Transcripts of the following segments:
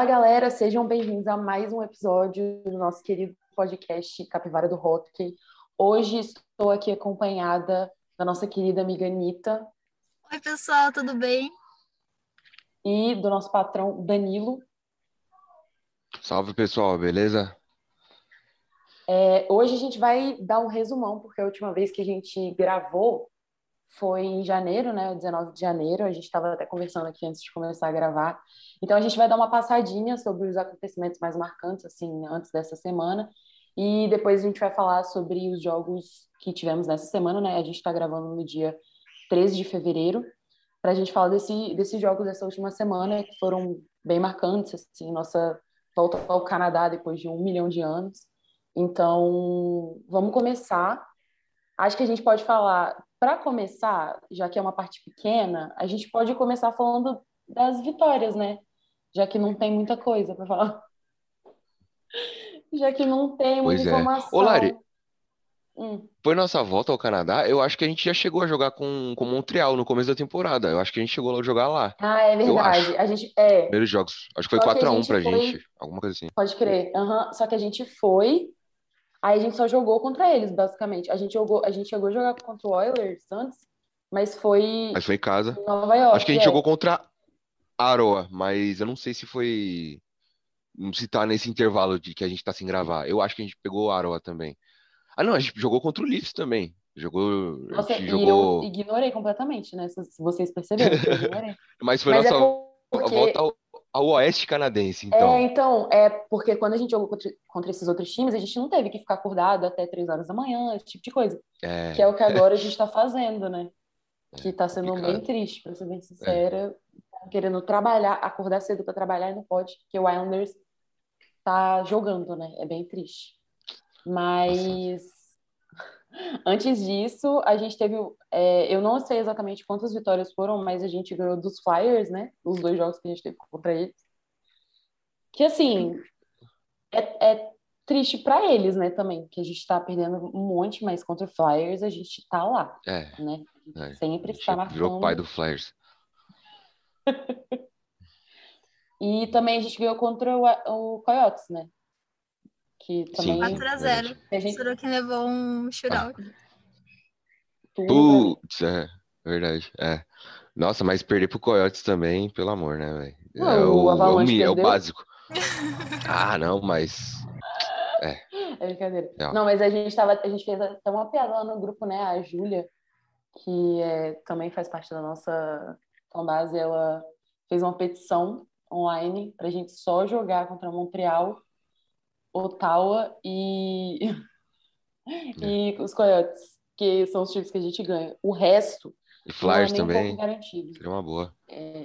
Fala, galera, sejam bem-vindos a mais um episódio do nosso querido podcast Capivara do Hockey. Hoje estou aqui acompanhada da nossa querida amiga Anitta Oi, pessoal, tudo bem? e do nosso patrão Danilo. Salve, pessoal, beleza? Hoje a gente vai dar um resumão, porque a última vez que a gente gravou foi em janeiro, né? 19 de janeiro. A gente estava até conversando aqui antes de começar a gravar. Então a gente vai dar uma passadinha sobre os acontecimentos mais marcantes, assim, antes dessa semana. E depois a gente vai falar sobre os jogos que tivemos nessa semana, né? A gente está gravando no dia 13 de fevereiro, para a gente falar desses jogos dessa última semana, que foram bem marcantes, assim, nossa volta ao Canadá depois de 1 milhão de anos. Então, vamos começar. Acho que a gente pode falar, para começar, já que é uma parte pequena, a gente pode começar falando das vitórias, né? Já que não tem muita coisa para falar. Já que não tem muita Pois é. Ô, Lari, informação. foi nossa volta ao Canadá? Eu acho que a gente já chegou a jogar com Montreal no começo da temporada. Eu acho que a gente chegou a jogar lá. Ah, é Eu verdade. acho. A gente Primeiros jogos. Acho que foi só que a 4-1 gente pra foi, gente. Alguma coisa assim. pode crer. Aham. Só que a gente foi, aí a gente só jogou contra eles, basicamente. A gente chegou a jogar contra o Oilers antes, mas foi Mas foi em casa. em Nova Acho que a York, gente jogou contra Aroa, mas eu não sei se foi. Se tá nesse intervalo de que a gente tá sem gravar. Eu acho que a gente pegou Aroa também. Ah, não, a gente jogou contra o Leafs também. A Nossa, gente e eu jogou. ignorei completamente, né? Se vocês perceberam que eu ignorei. Mas foi Mas nossa volta porque ao Oeste Canadense, então. então, porque quando a gente jogou contra esses outros times, a gente não teve que ficar acordado até 3 horas da manhã, esse tipo de coisa. Que é É, o que agora a gente tá fazendo, né? Que tá sendo bem complicado. triste, pra ser bem É, sincera. Tá querendo trabalhar, acordar cedo pra trabalhar e não pode, porque o Islanders tá jogando, né? É bem triste. nossa. Mas antes disso, a gente teve. Eu não sei exatamente quantas vitórias foram, mas a gente ganhou dos Flyers, né? Os dois jogos que a gente teve contra eles. Que assim, é triste pra eles, né? Também, que a gente tá perdendo um monte, mas contra o Flyers a gente tá lá, É, né? A gente é. A sempre está gente virou pai marcando. do Flyers. E também a gente ganhou contra o Coyotes, né? Que Sim, também sim, 4-0. verdade. a gente Sorokin levou um Ah, shootout. tudo pra mim. putz, verdade. É. Nossa, mas perder pro Coyotes também, pelo amor, né, velho? Não, o Avalanche É o perdeu. básico. Ah, não, mas. É, É brincadeira. real. Não, mas a gente fez até uma piada lá no grupo, né? A Júlia, que também faz parte da nossa fanbase, ela fez uma petição online pra gente só jogar contra Montreal, Ottawa É. e os Coyotes, que são os times que a gente ganha. O resto E não é Flyers nem um pouco também, garantido. seria uma boa.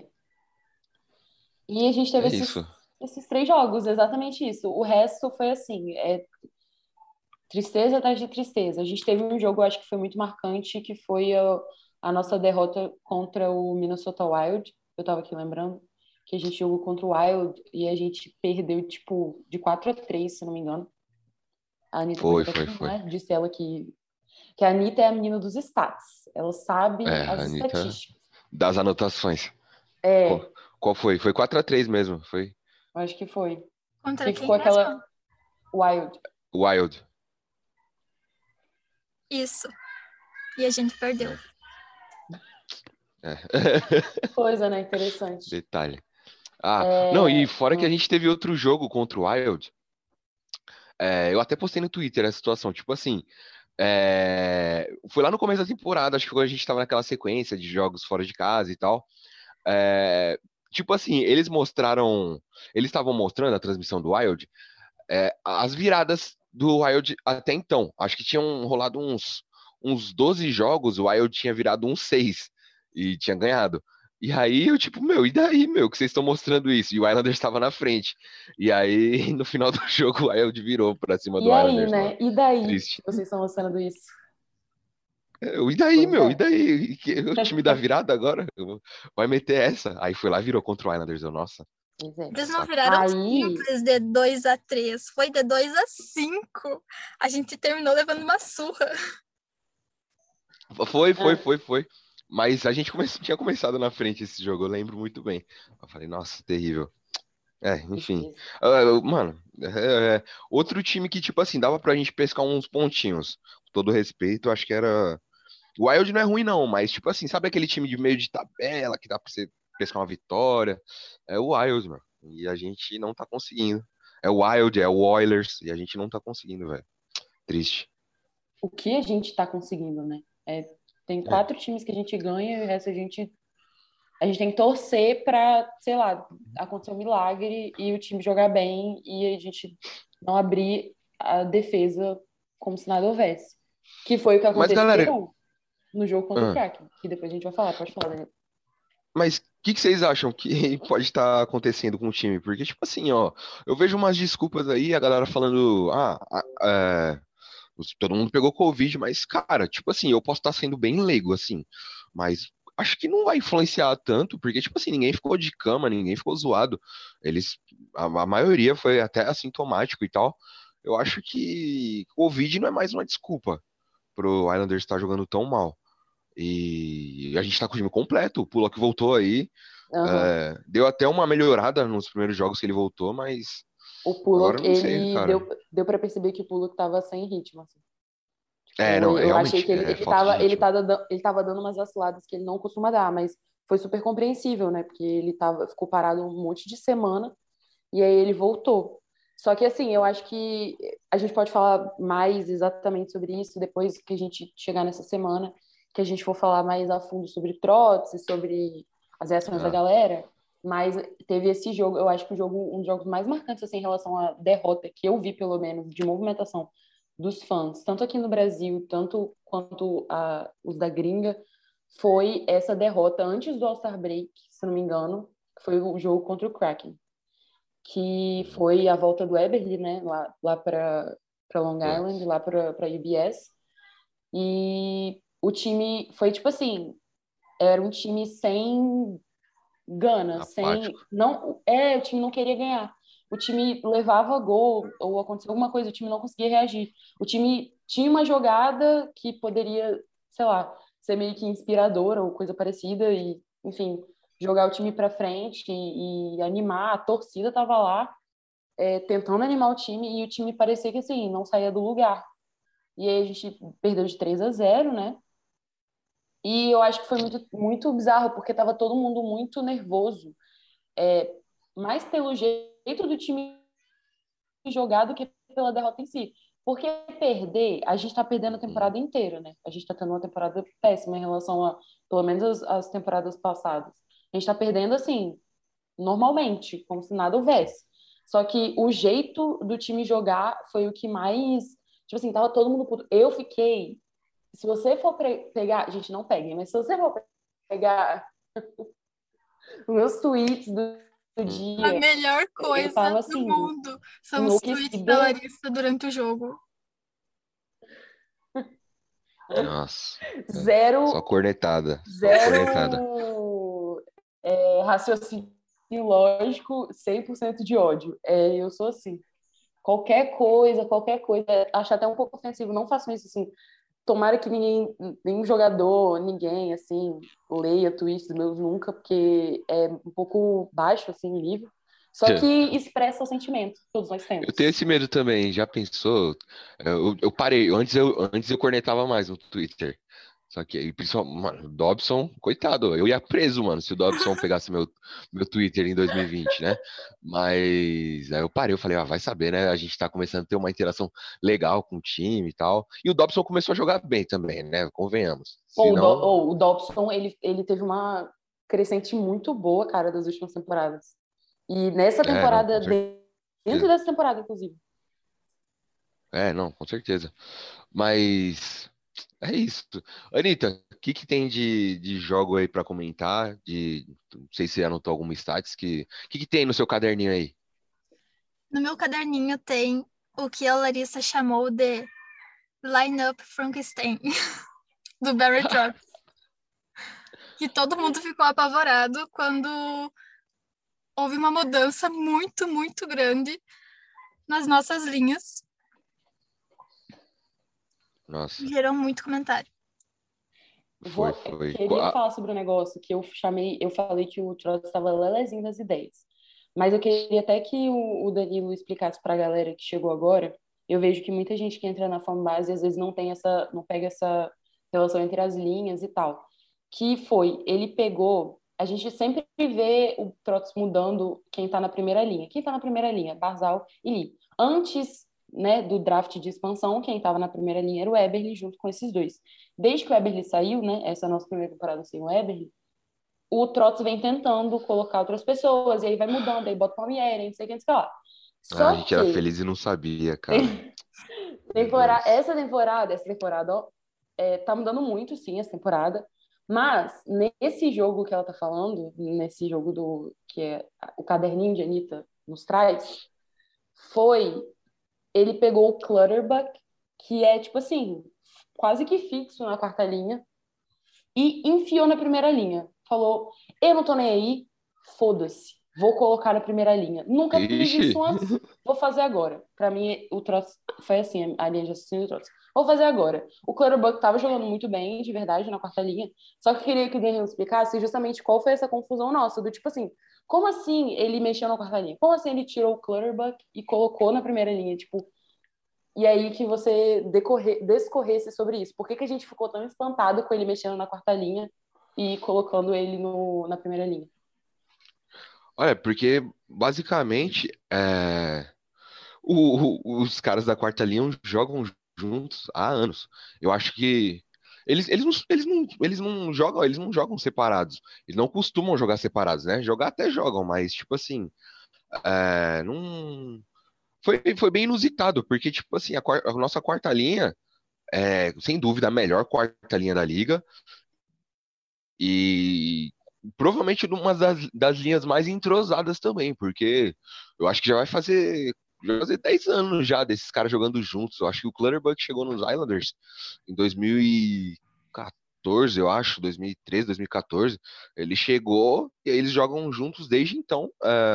E a gente teve É isso. esses 3 jogos, exatamente isso. O resto foi assim, tristeza atrás de tristeza. A gente teve um jogo, eu acho que foi muito marcante, que foi a nossa derrota contra o Minnesota Wild. Eu tava aqui lembrando que a gente jogou contra o Wild e a gente perdeu, tipo, de 4-3, se não me engano. A Anitta pode Foi, até foi, foi. confirmar, disse ela que a Anitta é a menina dos stats. Ela sabe É, as a Anitta estatísticas. das anotações. Qual, É, qual foi? Foi 4-3 mesmo. Foi eu acho que foi. Contra Que quem ficou aquela mesmo? Wild. Wild. Isso. E a gente perdeu. É. Coisa, né? Interessante. Detalhe. Ah, não, e É, fora que a gente teve outro jogo contra o Wild, eu até postei no Twitter essa situação, tipo assim, foi lá no começo da temporada, acho que quando a gente tava naquela sequência de jogos fora de casa e tal, é, tipo assim, eles estavam mostrando a transmissão do Wild, as viradas do Wild até então, acho que tinham rolado uns 12 jogos, o Wild tinha virado uns 6 e tinha ganhado. E aí eu, tipo, meu, e daí, meu, que vocês estão mostrando isso? E o Islanders estava na frente. E aí, no final do jogo, o Wild virou pra cima e do aí, Islanders, mano. né? E daí que Triste. vocês estão mostrando isso? E daí, Pois meu? E é. daí? O time da virada agora? Vai meter essa? Aí foi lá e virou contra o Islanders. Eu, nossa, Pois é. que Eles não saco. viraram Aí, simples de 2-3. Foi de 2-5. A gente terminou levando uma surra. Foi, foi, ah, foi, foi. Mas a gente tinha começado na frente esse jogo, eu lembro muito bem. Eu falei, nossa, terrível. Enfim. Tristeza. Mano, outro time que, tipo assim, dava pra gente pescar uns pontinhos. Com todo respeito, acho que era. O Wild não é ruim, não, mas, tipo assim, sabe aquele time de meio de tabela que dá pra você pescar uma vitória? É o Wild, mano. E a gente não tá conseguindo. É o Wild, é o Oilers, e a gente não tá conseguindo, velho. Triste. O que a gente está conseguindo, né? Tem É. 4 times que a gente ganha e o resto a gente tem que torcer para, sei lá, acontecer um milagre e o time jogar bem e a gente não abrir a defesa como se nada houvesse. Que foi o que Mas, galera, aconteceu no jogo contra o ah, Kraken, que depois a gente vai falar. Pode falar, Daniel. mas o que vocês acham que pode estar acontecendo com o time? Porque, tipo assim, ó, eu vejo umas desculpas aí, a galera falando, todo mundo pegou Covid, mas, cara, tipo assim, eu posso estar sendo bem leigo, assim, mas acho que não vai influenciar tanto, porque, tipo assim, ninguém ficou de cama, ninguém ficou zoado. A maioria foi até assintomático e tal. Eu acho que Covid não é mais uma desculpa pro Islanders estar jogando tão mal. E a gente tá com o time completo. O Pulock voltou aí. Aham. Deu até uma melhorada nos primeiros jogos que ele voltou, mas O agora Pullock, eu não sei, ele cara. deu para perceber que o Pullock tava sem ritmo, assim. Não, Eu achei realmente, que ele, é ele falta de tava, ele ritmo. tava, ele tava dando umas vaciladas que ele não costuma dar, mas foi super compreensível, né? Porque ficou parado um monte de semana e aí ele voltou. Só que assim, eu acho que a gente pode falar mais exatamente sobre isso depois que a gente chegar nessa semana, que a gente for falar mais a fundo sobre trotes e sobre as reações da Ah, galera. Mas teve esse jogo, eu acho que um dos jogos mais marcantes assim, em relação à derrota que eu vi, pelo menos, de movimentação dos fãs, tanto aqui no Brasil, tanto quanto os da gringa, foi essa derrota antes do All-Star Break, se não me engano, que foi o jogo contra o Kraken, que foi a volta do Eberle, né, lá para Long Island, putz, lá para UBS. E o time foi tipo assim, era um time sem gana, sem apático. não, o time não queria ganhar. O time levava gol ou acontecia alguma coisa, o time não conseguia reagir. O time tinha uma jogada que poderia, sei lá, ser meio que inspiradora ou coisa parecida e, enfim, jogar o time para frente e animar. A torcida tava lá, tentando animar o time e o time parecia que assim, não saía do lugar. E aí a gente perdeu de 3-0, né? E eu acho que foi muito, muito bizarro, porque tava todo mundo muito nervoso, é, mais pelo jeito do time jogar do que pela derrota em si. Porque perder, a gente tá perdendo a Uhum. temporada inteira, né? A gente tá tendo uma temporada péssima em relação a, pelo menos, as temporadas passadas. A gente tá perdendo, assim, normalmente, como se nada houvesse. Só que o jeito do time jogar foi o que mais. Tipo assim, tava todo mundo puto. Eu fiquei. Se você for pegar. Gente, não peguem, mas se você for pegar os meus tweets do A dia, melhor eu coisa tava do assim, mundo são os tweets da enlouquecida. Larissa durante o jogo. Nossa, só Zero, cornetada, só cornetada. zero raciocínio lógico, 100% de ódio. Eu sou assim. Qualquer coisa, acho até um pouco ofensivo. Não façam isso assim. Tomara que nenhum jogador, ninguém, assim, leia tweets meus nunca, porque é um pouco baixo, assim, o nível. Só que expressa o sentimento, todos nós Eu tenho temos. esse medo também, já pensou? Eu parei, antes eu cornetava mais no Twitter. Só que aí, principalmente, mano, o Dobson, coitado, eu ia preso, mano, se o Dobson pegasse meu Twitter em 2020, né? Mas aí eu parei, eu falei, vai saber, né? A gente tá começando a ter uma interação legal com o time e tal. E o Dobson começou a jogar bem também, né? Convenhamos. Se não, O Dobson, ele teve uma crescente muito boa, cara, das últimas temporadas. E nessa não, temporada, com dentro certeza. dessa temporada, inclusive. Não, com certeza. Mas é isso. Anitta, o que que tem de jogo aí pra comentar? Não sei se você anotou alguma stats. Que tem no seu caderninho aí? No meu caderninho tem o que a Larissa chamou de Lineup Frankenstein, do Barry Trotz. Que todo mundo ficou apavorado quando houve uma mudança muito, muito grande nas nossas linhas. Nossa, Gerou muito comentário. foi. Queria falar sobre um negócio que eu falei que o Trotz estava lelezinho das ideias. Mas eu queria até que o Danilo explicasse para a galera que chegou agora. Eu vejo que muita gente que entra na fanbase às vezes não tem essa, não pega essa relação entre as linhas e tal. Que foi, ele pegou. A gente sempre vê o Trotsky mudando quem está na primeira linha. Quem está na primeira linha? Barzal e Lee. Antes, né, do draft de expansão, quem estava na primeira linha era o Eberle junto com esses dois. Desde que o Eberle saiu, né, essa é a nossa primeira temporada sem o Eberle, o Trotz vem tentando colocar outras pessoas, e aí vai mudando, aí bota o Palmieri, não sei o que, não sei o que lá. Ah, a Só gente era que feliz e não sabia, cara. Meu temporada, Deus. essa temporada, ó, tá mudando muito, sim, essa temporada. Mas nesse jogo que ela tá falando, nesse jogo do que é o caderninho de Anitta nos traz, foi ele pegou o Clutterbuck, que é tipo assim, quase que fixo na quarta linha, e enfiou na primeira linha. Falou: eu não tô nem aí, foda-se, vou colocar na primeira linha. Nunca fiz Ixi. isso antes, vou fazer agora. Pra mim, o troço foi assim, a linha de raciocínio do troço. Vou fazer agora. O Clutterbuck tava jogando muito bem, de verdade, na quarta linha. Só que eu queria que o Danilo explicasse justamente qual foi essa confusão nossa, do tipo assim, como assim ele mexeu na quarta linha? Como assim ele tirou o Clutterbuck e colocou na primeira linha? Tipo, e aí que você descorresse sobre isso. Por que que a gente ficou tão espantado com ele mexendo na quarta linha e colocando ele na primeira linha? Olha, porque basicamente os caras da quarta linha jogam juntos há anos. Eu acho que eles não jogam separados. Eles não costumam jogar separados, né? Jogar até jogam, mas tipo assim, não foi bem inusitado, porque tipo assim, a nossa quarta linha é sem dúvida a melhor quarta linha da liga e provavelmente uma das linhas mais entrosadas também, porque eu acho que já vai fazer 10 anos já desses caras jogando juntos. Eu acho que o Clutterbuck chegou nos Islanders em 2014, eu acho, 2013, 2014. Ele chegou e aí eles jogam juntos desde então.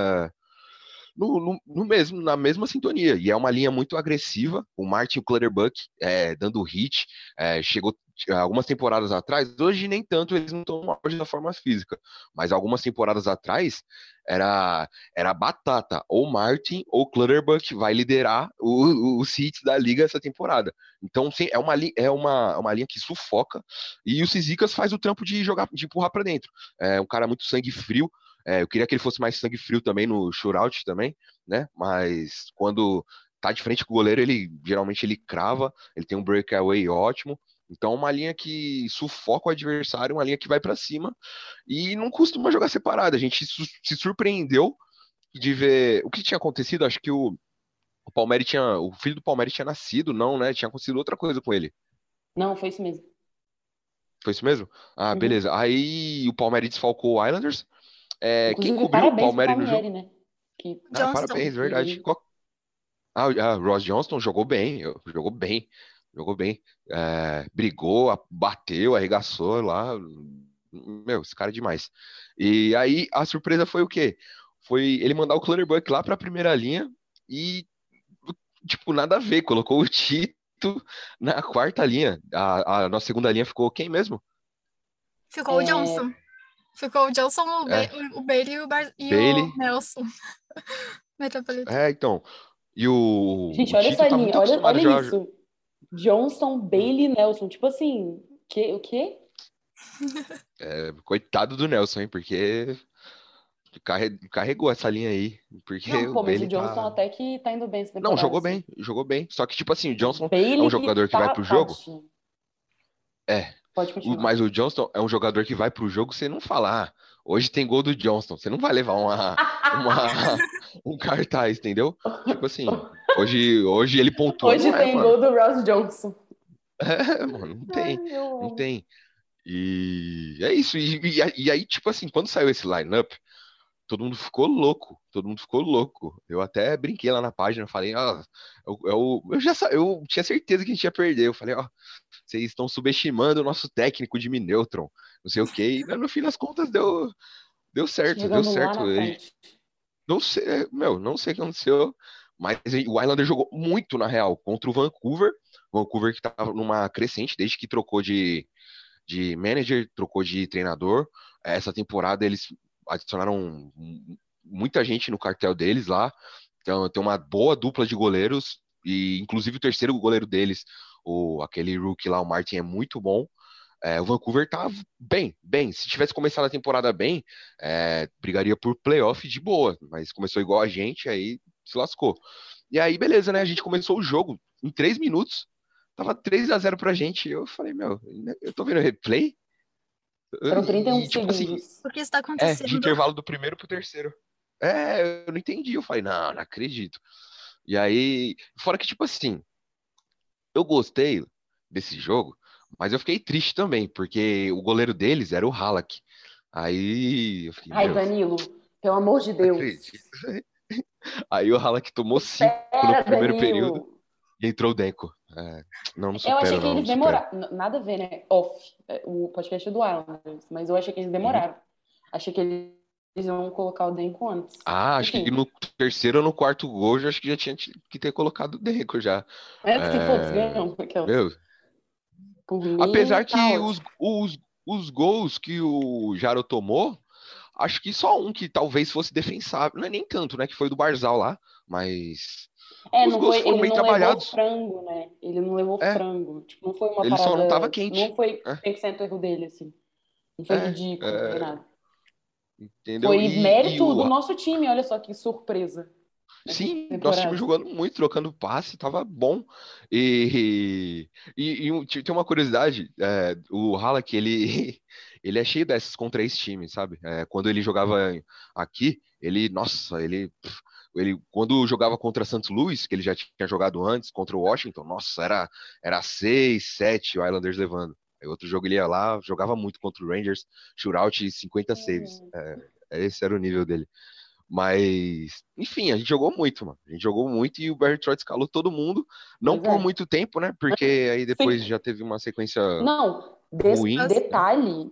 Na mesma sintonia. E é uma linha muito agressiva. O Martin e o Clutterbuck dando hit. Chegou algumas temporadas atrás, hoje nem tanto, eles não estão no auge da forma física. Mas algumas temporadas atrás era batata. Ou Martin ou Clutterbuck vai liderar os hits da liga essa temporada. Então, sim, uma linha que sufoca. E o Cizicas faz o trampo de jogar, de empurrar para dentro. É um cara muito sangue frio. Eu queria que ele fosse mais sangue frio também no shootout também, né? Mas quando tá de frente com o goleiro, ele geralmente ele crava, ele tem um breakaway ótimo. Então, uma linha que sufoca o adversário, uma linha que vai para cima e não costuma jogar separada. A gente se surpreendeu de ver o que tinha acontecido. Acho que o filho do Palmeiras tinha nascido, não, né? Tinha acontecido outra coisa com ele. Não, foi isso mesmo. Foi isso mesmo? Ah, Uhum. beleza. Aí o Palmeiras desfalcou o Islanders. Quem Inclusive, cobriu o parabéns pro Palmeiras no jogo? Palmieri, né? Que Ah, Johnston. parabéns, verdade. incrível. Ross Johnston jogou bem. Brigou, bateu, arregaçou lá. Meu, esse cara é demais. E aí a surpresa foi o quê? Foi ele mandar o Clutterbuck lá pra primeira linha e, tipo, nada a ver. Colocou o Tito na quarta linha. A nossa segunda linha ficou quem mesmo? Ficou o É, Johnson. Ficou o Johnson, É, o Bailey e o Bailey. Nelson. Metropolitano. Então. E o gente, olha Tito essa tá linha, muito acostumado olha já. isso. Johnson, Bailey, Nelson. Tipo assim, o quê? Coitado do Nelson, hein? Porque carregou essa linha aí. Porque Não, o pô, mas o Bailey Johnson tá. até que tá indo bem essa Não, temporada, assim. jogou bem. Só que, tipo assim, o O Johnson é um Bailey jogador que vai tá pro jogo. tadinho. É. Pode continuar. Mas o Johnston é um jogador que vai pro jogo, você não fala, hoje tem gol do Johnston. Você não vai levar uma, um cartaz, entendeu? Tipo assim, hoje ele pontua. Hoje Não é, tem mano. gol do Ross Johnson. É, mano, não Ai, tem. eu Não amo. tem. E é isso. E aí, tipo assim, quando saiu esse lineup, todo mundo ficou louco, todo mundo ficou louco. Eu até brinquei lá na página, falei, eu tinha certeza que a gente ia perder. Eu falei, ó, vocês estão subestimando o nosso técnico de Neutron, não sei o quê. E no fim das contas deu certo, deu Chegando lá na certo. frente. Não sei, meu, não sei o que aconteceu, mas o Islander jogou muito na real contra o Vancouver. Vancouver que tava numa crescente desde que trocou de manager, trocou de treinador. Essa temporada eles adicionaram muita gente no cartel deles lá. Então, tem uma boa dupla de goleiros, e inclusive o terceiro goleiro deles, aquele rookie lá, o Martin, é muito bom. O Vancouver tá bem, bem. Se tivesse começado a temporada bem, brigaria por playoff de boa, mas começou igual a gente, aí se lascou. E aí, beleza, né? A gente começou o jogo em 3 minutos, tava 3-0 pra gente. Eu falei, meu, eu tô vendo replay? Foram 31 E, tipo assim, O que está de acontecendo? intervalo do primeiro pro terceiro. Eu não entendi. Eu falei, não acredito. E aí, fora que, tipo assim, eu gostei desse jogo, mas eu fiquei triste também, porque o goleiro deles era o Halak. Aí eu fiquei, Ai, meu, Danilo, pelo amor de não Deus. acredito. Aí o Halak tomou 5 no Espera, primeiro período Danilo. e entrou o Denko. Não Eu achei supero, que não, eles não supero. demoraram. Nada a ver, né? Off, o podcast do Islanders. Mas eu achei que eles Uhum. demoraram. Achei que eles iam colocar o Denko antes. Acho que Enfim. no terceiro ou no quarto gol, acho que já tinha que ter colocado o Denko já. Mas se foda-se, É, ganhamos. Aquelas. Meu, Por mim, apesar tá que ótimo. os gols que o Jaro tomou, acho que só um que talvez fosse defensável. Não é nem tanto, né? Que foi do Barzal lá. Mas os Não gols foi, foram ele bem não levou trabalhados. frango, né? Ele não levou É, frango. Tipo, não foi uma ele só não tava parada. quente. Não foi É, 100% erro dele, assim. Não foi é, ridículo, nem é, nada. entendeu? Foi E mérito do o. nosso time, olha só que surpresa nessa Sim, nosso time temporada. jogando muito, trocando passe, tava bom. Tem uma curiosidade, o Halak, ele, ele é cheio dessas contra esse time, sabe? Quando ele jogava aqui, nossa, ele, quando jogava contra Santos Luiz, que ele já tinha jogado antes, contra o Washington, nossa, era 6-7 o Islanders levando. Aí outro jogo ele ia lá, jogava muito contra o Rangers, shootout e 50 saves. Esse era o nível dele. Mas, enfim, a gente jogou muito, mano. A gente jogou muito e o Barry Trotz escalou todo mundo, não Pois por é. muito tempo, né? Porque aí depois Sim. já teve uma sequência Não, ruim, né? detalhe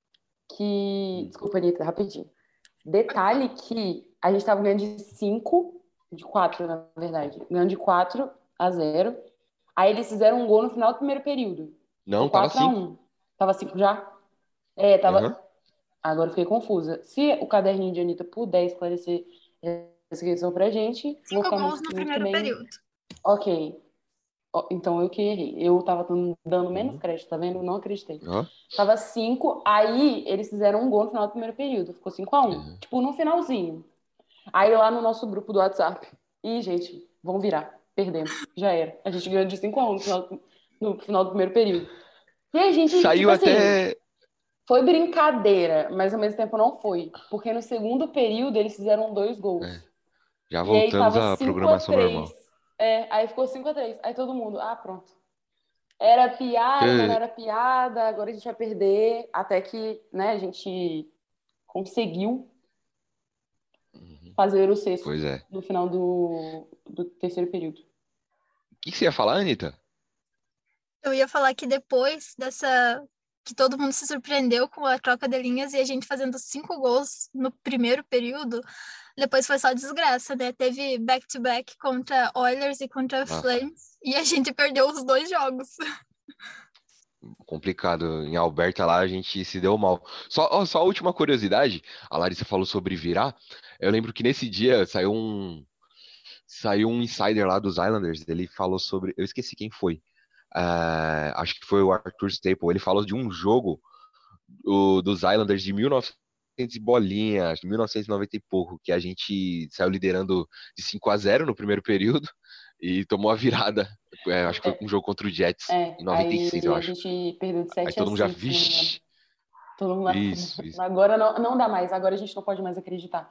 que. Desculpa, Anitta, rapidinho. Detalhe que a gente tava ganhando de 5, de 4, na verdade. Ganhando de 4-0. Aí eles fizeram um gol no final do primeiro período. Ficou Não, tava quatro a 5. um Tava 5 já? É, Aham. tava. Agora eu fiquei confusa. Se o caderninho de Anitta puder esclarecer essa questão pra gente, vou Cinco ficar gols muito, no muito primeiro bem. período. Ok. Então eu que errei. Eu tava dando menos Uhum. crédito, tá vendo? Não acreditei. Aham. Tava 5, aí eles fizeram um gol no final do primeiro período. Ficou 5-1. Uhum. Tipo, no finalzinho. Aí lá no nosso grupo do WhatsApp. Ih, gente, vamos virar. Perdemos. Já era. A gente ganhou de 5-1 no final do primeiro período. E a gente, tipo Saiu assim, até. foi brincadeira, mas ao mesmo tempo não foi. Porque no segundo período eles fizeram 2 gols. é, já E aí voltamos tava à cinco a programação três. normal. Aí ficou 5-3. Aí todo mundo, pronto. Era piada, mas não Que- era piada, agora a gente vai perder. Até que, né, a gente conseguiu Uhum. fazer o sexto Pois é. no final do terceiro período. O que você ia falar, Anitta? Eu ia falar que depois dessa. Que todo mundo se surpreendeu com a troca de linhas e a gente fazendo 5 gols no primeiro período, depois foi só desgraça, né? Teve back-to-back contra Oilers e contra Nossa, Flames e a gente perdeu os 2 jogos. complicado. Em Alberta lá a gente se deu mal. Só a última curiosidade, a Larissa falou sobre virar. Eu lembro que nesse dia saiu um insider lá dos Islanders, ele falou sobre. Eu esqueci quem foi. Acho que foi o Arthur Staple. Ele falou de um jogo dos Islanders de 1900 e bolinha, acho que 1990 e pouco, que a gente saiu liderando de 5-0 no primeiro período e tomou a virada. Acho que foi um É, jogo contra o Jets, em aí 96, eu a acho. gente perdeu de Aí 7 a todo mundo já, 5 se não me engano. vixe, Todo mundo isso. agora não dá mais, agora a gente não pode mais acreditar.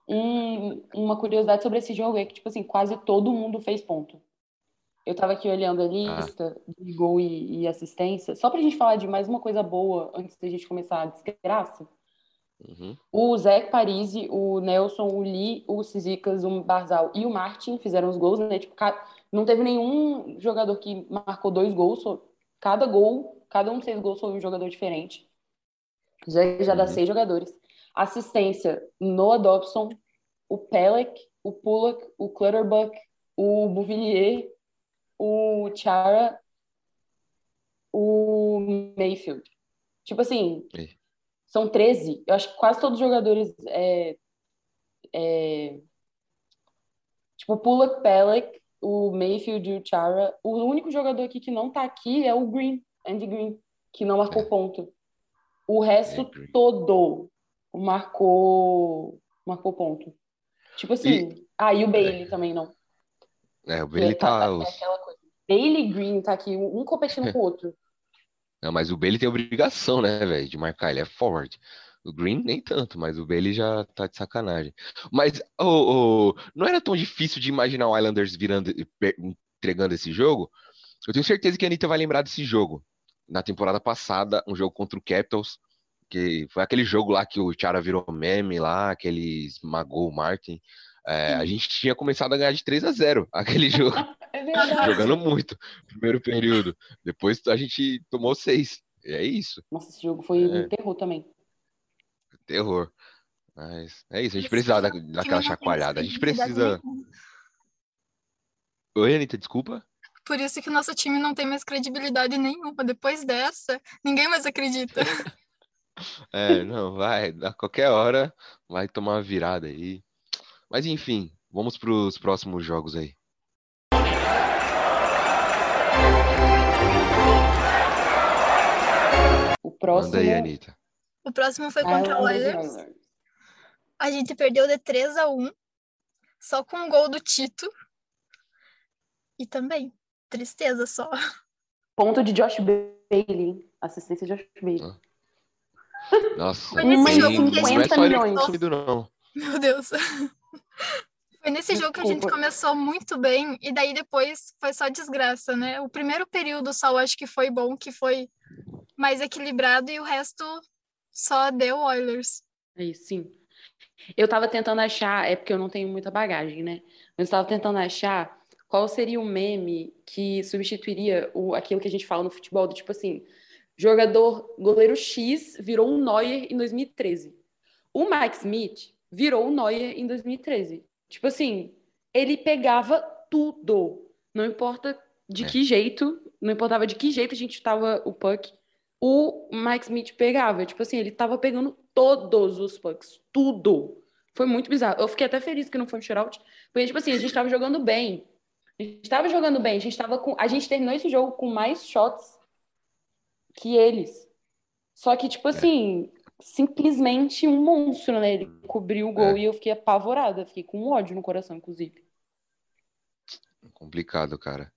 Uma curiosidade sobre esse jogo é que, tipo assim, quase todo mundo fez ponto. Eu tava aqui olhando a Ah, lista de gol e assistência, só pra gente falar de mais uma coisa boa antes da gente começar a desgraça. uhum, O Zé Parise, o Nelson, o Lee, o Cizicas, o Barzal e o Martin fizeram os gols, né? Tipo, não teve nenhum jogador que marcou 2 gols. Cada gol, cada um 6 gols foi um jogador diferente. Já dá uhum. 6 jogadores. Assistência, Noah Dobson, o Pelech, o Pulock, o Clutterbuck, o Bouvillier, o Chara, o Mayfield. Tipo assim, Aí. são 13. Eu acho que quase todos os jogadores Tipo, o Pulak Pelek, o Mayfield e o Chara. O único jogador aqui que não tá aqui é o Green, Andy Green, que não marcou É, ponto. O resto Green. todo marcou ponto. Tipo E assim, e o Bailey também não. o Bailey É aquela coisa. Bailey e Green tá aqui, um competindo com o outro. Não, mas o Bailey tem obrigação, né, velho, de marcar. Ele é forward. O Green nem tanto, mas o Bailey já tá de sacanagem. Mas não era tão difícil de imaginar o Islanders entregando esse jogo. Eu tenho certeza que a Anitta vai lembrar desse jogo. Na temporada passada, um jogo contra o Capitals, que foi aquele jogo lá que o Chara virou meme lá, que ele esmagou o Martin. A Sim, gente tinha começado a ganhar de 3-0 aquele jogo, é jogando verdade. muito, primeiro período. Depois a gente tomou 6. É isso. Nossa, esse jogo foi um É, terror também. terror. Mas é isso, a Por gente isso que precisava o time daquela não tem mais chacoalhada. A gente credibilidade precisa. nenhuma. Oi, Anitta, desculpa. Por isso que o nosso time não tem mais credibilidade nenhuma. Depois dessa, ninguém mais acredita. Não, vai, a qualquer hora vai tomar uma virada aí. Mas enfim, vamos pros próximos jogos aí. O Manda aí, próximo, Anitta. O próximo foi contra o Islanders e Oilers. Oilers. A gente perdeu de 3-1, só com um gol do Tito. E também, tristeza só. Ponto de Josh Bailey. Assistência de Josh Bailey. Nossa, Foi nesse Uma em jogo que a não é 50 gente só ele que tá milhões. começou. sumido, não. Meu Deus. Foi nesse jogo que a gente Desculpa. começou muito bem, e daí depois foi só desgraça, né? O primeiro período só eu acho que foi bom, que foi mais equilibrado, e o resto só deu Oilers. Aí, sim. Eu tava tentando achar, é porque eu não tenho muita bagagem, né? Mas eu tava tentando achar qual seria o meme que substituiria aquilo que a gente fala no futebol, do tipo assim, goleiro X virou um Neuer em 2013. O Mike Smith virou um Neuer em 2013. Tipo assim, ele pegava tudo. Não importa de É, que jeito, não importava de que jeito a gente estava o puck, o Mike Smith pegava. Tipo assim, ele tava pegando todos os pucks, tudo. Foi muito bizarro. Eu fiquei até feliz que não foi um shootout, porque tipo assim, a gente tava jogando bem. A gente tava jogando bem, a gente terminou esse jogo com mais shots que eles. Só que, tipo é, assim, simplesmente um monstro, né? Ele cobriu o gol é e eu fiquei apavorada, fiquei com ódio no coração, inclusive. complicado, cara.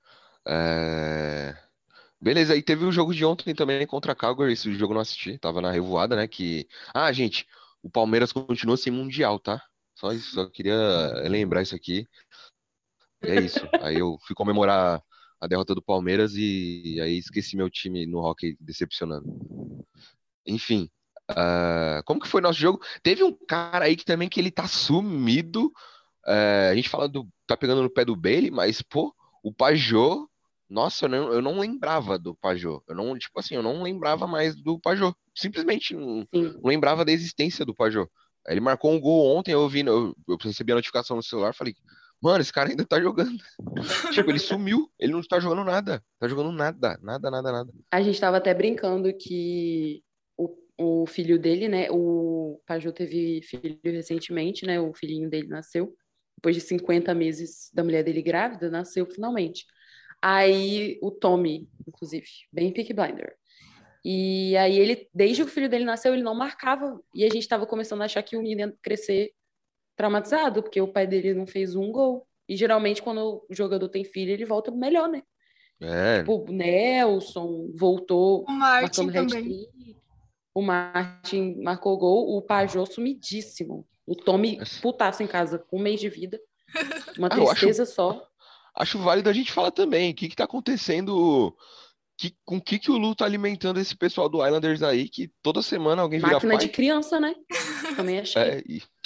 É, Beleza, e teve o jogo de ontem também contra a Calgary. Esse jogo eu não assisti, tava na revoada, né? Gente, o Palmeiras continua sem Mundial, tá? Só isso, só queria lembrar isso aqui. E é isso. Aí eu fui comemorar a derrota do Palmeiras e aí esqueci meu time no hockey decepcionando. Enfim, como que foi nosso jogo? Teve um cara aí que também que ele tá sumido. A gente fala tá pegando no pé do Bailey, mas pô, o Pajot, nossa, eu não lembrava do Pajot. Eu não, tipo assim, eu não lembrava mais do Pajot. Simplesmente não Sim. lembrava da existência do Pajot. Aí ele marcou um gol ontem, eu recebi a notificação no celular, falei, mano, esse cara ainda tá jogando. Tipo, ele sumiu, ele não tá jogando nada. Tá jogando nada, nada, nada, nada. A gente tava até brincando que o filho dele, né? O Pajô teve filho recentemente, né? O filhinho dele nasceu. Depois de 50 meses da mulher dele grávida, nasceu finalmente. Aí o Tommy, inclusive, bem Peaky Blinder. E aí ele, desde que o filho dele nasceu, ele não marcava. E a gente tava começando a achar que o menino ia crescer traumatizado, porque o pai dele não fez um gol. E geralmente, quando o jogador tem filho, ele volta melhor, né? É, Tipo, o Nelson voltou O Martin marcando também. hat-trick, o Martin marcou gol, o Pajô sumidíssimo. O Tommy putaço em casa, com um mês de vida, uma eu acho, tristeza só. acho válido a gente falar também. O que que tá acontecendo? Com que o Lu tá alimentando esse pessoal do Islanders aí, que toda semana alguém vira Máquina de pai? criança, né? Também achei. É,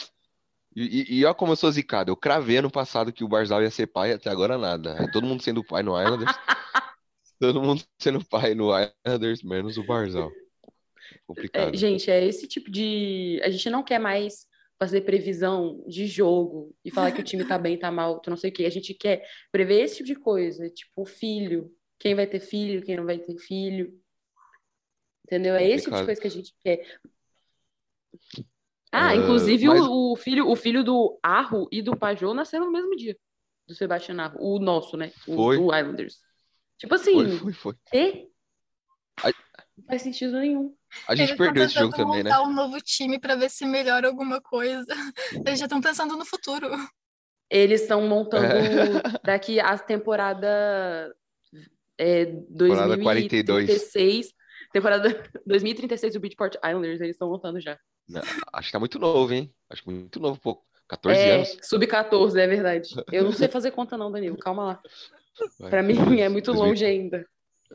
e olha como eu sou zicado. Eu cravei ano passado que o Barzal ia ser pai, até agora nada. Aí todo mundo sendo pai no Islanders, todo mundo sendo pai no Islanders, menos o Barzal. Complicado. Gente, é esse tipo de. A gente não quer mais fazer previsão de jogo e falar que o time tá bem, tá mal, tu não sei o quê. A gente quer prever esse tipo de coisa, tipo, filho. Quem vai ter filho, quem não vai ter filho. Entendeu? É esse tipo de Complicado. coisa que a gente quer. Inclusive Mas o filho do Arro e do Pajot nasceram no mesmo dia, do Sebastian Arro, o nosso, né? O foi, do Islanders. Tipo foi, assim, foi, foi. quê? A, Não faz sentido nenhum. a gente Eles estão perdeu esse jogo tentando também, né? montar um novo time para ver se melhora alguma coisa. Eles já estão pensando no futuro. Eles estão montando É. daqui a temporada Temporada 42. 2036. Temporada 2036 do Beachport Islanders, eles estão montando já. Não, acho que tá muito novo, hein? Acho que muito novo, pô. 14 anos. Sub-14, é verdade. Eu não sei fazer conta não, Danilo, calma lá. Vai, Pra mim é muito 2000. longe ainda.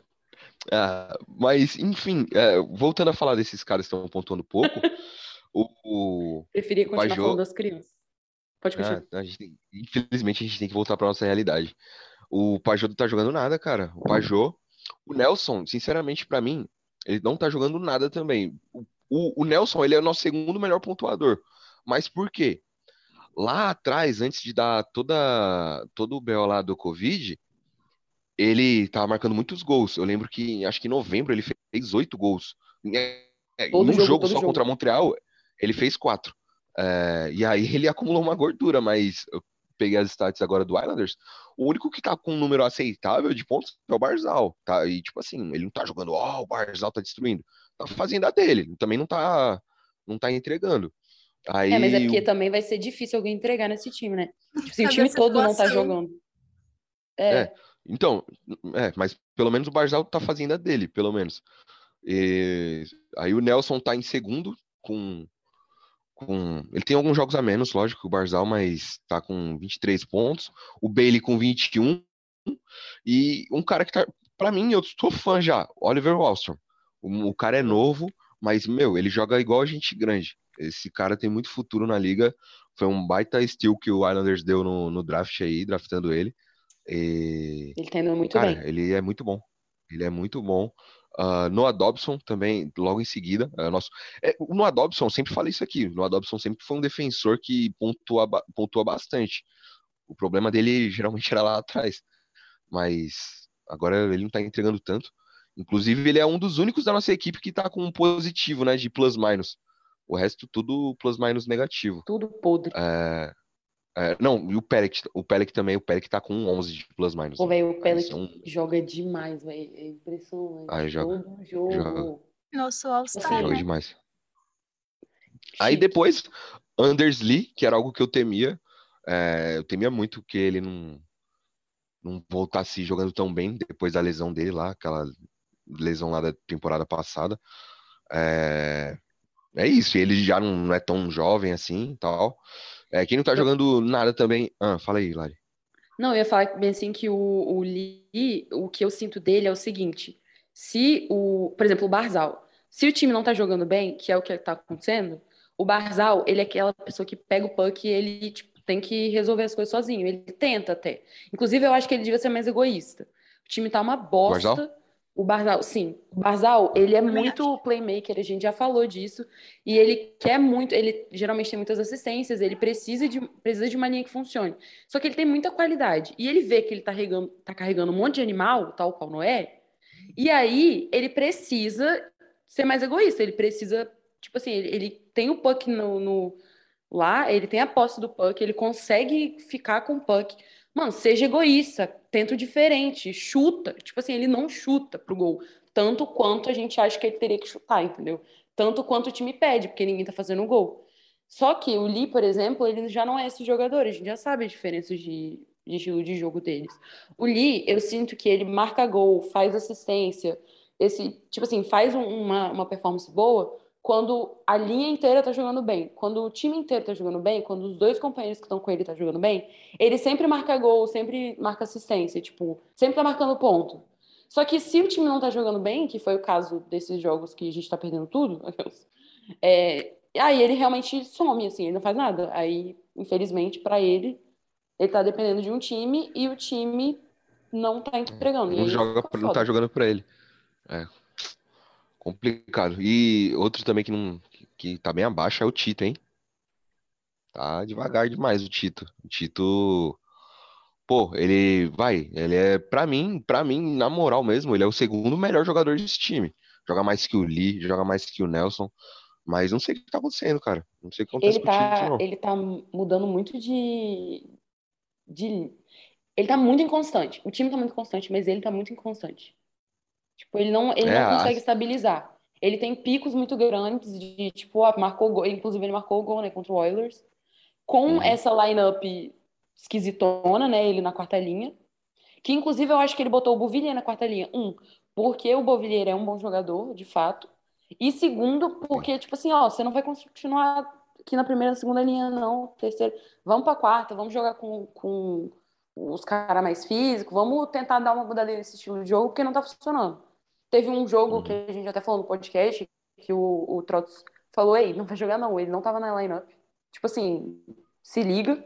Mas, enfim, voltando a falar desses caras que estão pontuando pouco, o Preferia continuar falando Pajot, das crianças. Pode continuar. infelizmente, a gente tem que voltar pra nossa realidade. O Pajot não tá jogando nada, cara. O Pajot, o Nelson, sinceramente, pra mim, ele não tá jogando nada também. O Nelson, ele é o nosso segundo melhor pontuador. Mas por quê? Lá atrás, antes de dar todo o BO lá do Covid, ele tava marcando muitos gols. Eu lembro que, acho que em novembro, ele fez 8 gols. Em Todo um jogo, jogo todo só contra jogo. Montreal, ele fez 4. E aí ele acumulou uma gordura, mas eu peguei as stats agora do Islanders. O único que tá com um número aceitável de pontos é o Barzal, tá? E tipo assim, ele não tá jogando, o Barzal tá destruindo. Tá fazendo a dele, também não tá entregando. Mas é Aí, porque também vai ser difícil alguém entregar nesse time, né? Tipo assim, o Cada time todo não tá situação. jogando. é, É, então, mas pelo menos o Barzal tá fazendo a dele, pelo menos. E, aí o Nelson tá em segundo ele tem alguns jogos a menos, lógico, que o Barzal, mas tá com 23 pontos. O Bailey com 21. E um cara que tá. Pra mim, eu sou fã já, Oliver Wahlstrom. O cara é novo, mas, meu, ele joga igual a gente grande. Esse cara tem muito futuro na liga. Foi um baita steal que o Islanders deu no draft aí, draftando ele. E, ele tá indo muito cara, bem. ele é muito bom. Ele é muito bom. Noah Dobson também, logo em seguida. O Noah Dobson, sempre falei isso aqui. O Noah Dobson sempre foi um defensor que pontua bastante. O problema dele geralmente era lá atrás. Mas agora ele não tá entregando tanto. Inclusive, ele é um dos únicos da nossa equipe que tá com um positivo, né? De plus-minus. O resto, tudo plus-minus negativo. Tudo podre. Não, e o Pelec também. O Pelec tá com um 11 de plus-minus, Pô, né? velho, o Aí são. Pelec joga demais, velho. É Aí impressionante. joga, Todo joga, jogo. Nosso Tipo All-Star, joga assim, né? demais. Aí chique. depois, Anders Lee, que era algo que eu temia. Eu temia muito que ele não voltasse jogando tão bem depois da lesão dele lá, aquela lesão lá da temporada passada. É, é isso, ele já não é tão jovem assim e tal. Quem não tá jogando nada também. Fala aí, Lari. Não, eu ia falar bem assim que o Lee, o que eu sinto dele é o seguinte: por exemplo, o Barzal, se o time não tá jogando bem, que é o que tá acontecendo, o Barzal, ele é aquela pessoa que pega o puck e ele, tipo, tem que resolver as coisas sozinho. Ele tenta até. Inclusive, eu acho que ele devia ser mais egoísta. O time tá uma Barzal? bosta. O Barzal, sim. O Barzal, Ah, ele é Também acho. muito playmaker, a gente já falou disso. E ele quer muito, ele geralmente tem muitas assistências, ele precisa de uma linha que funcione. Só que ele tem muita qualidade. E ele vê que ele tá carregando um monte de animal, tal qual Noé. E aí ele precisa ser mais egoísta. Ele precisa, tipo assim, ele tem o puck lá, ele tem a posse do puck, ele consegue ficar com o puck. Mano, seja egoísta, tenta o diferente, chuta. Tipo assim, ele não chuta pro gol. Tanto quanto a gente acha que ele teria que chutar, entendeu? Tanto quanto o time pede, porque ninguém tá fazendo gol. Só que o Lee, por exemplo, ele já não é esse jogador, a gente já sabe a diferença de estilo de jogo deles. O Lee, eu sinto que ele marca gol, faz assistência, tipo assim, faz uma performance boa quando a linha inteira tá jogando bem. Quando o time inteiro tá jogando bem, quando os dois companheiros que estão com ele tá jogando bem, ele sempre marca gol, sempre marca assistência, tipo, sempre tá marcando ponto. Só que se o time não tá jogando bem, que foi o caso desses jogos que a gente tá perdendo tudo, aí ele realmente some, assim, ele não faz nada. Aí, infelizmente, pra ele tá dependendo de um time e o time não tá entregando. E não aí joga, fica não tá foda. jogando pra ele. É complicado. E outro também que tá bem abaixo é o Tito, hein? Tá devagar demais o Tito. O Tito, pô, ele é, pra mim, na moral mesmo, ele é o segundo melhor jogador desse time. Joga mais que o Lee, joga mais que o Nelson. Mas não sei o que tá acontecendo, cara. Não sei o que acontece Ele com o time, tá, não. ele tá mudando muito de... Ele tá muito inconstante. O time tá muito constante, mas ele tá muito inconstante. Tipo, ele É, não consegue estabilizar. Ele tem picos muito grandes de, tipo, marcou gol, inclusive ele marcou o gol, né, contra o Oilers, com uhum, essa lineup esquisitona, né, ele na quarta linha, que inclusive eu acho que ele botou o Bovillier na quarta linha. Porque o Bovillier é um bom jogador, de fato. E segundo, sim. porque, tipo assim, ó, você não vai continuar aqui na primeira, segunda linha, não. Terceira. Vamos pra quarta, vamos jogar com os caras mais físicos, vamos tentar dar uma mudada nesse estilo de jogo, porque não tá funcionando. Teve um jogo que Uhum. a gente até falou no podcast, que o Trotz falou, ei, não vai jogar não, ele não tava na lineup. Tipo assim, se liga.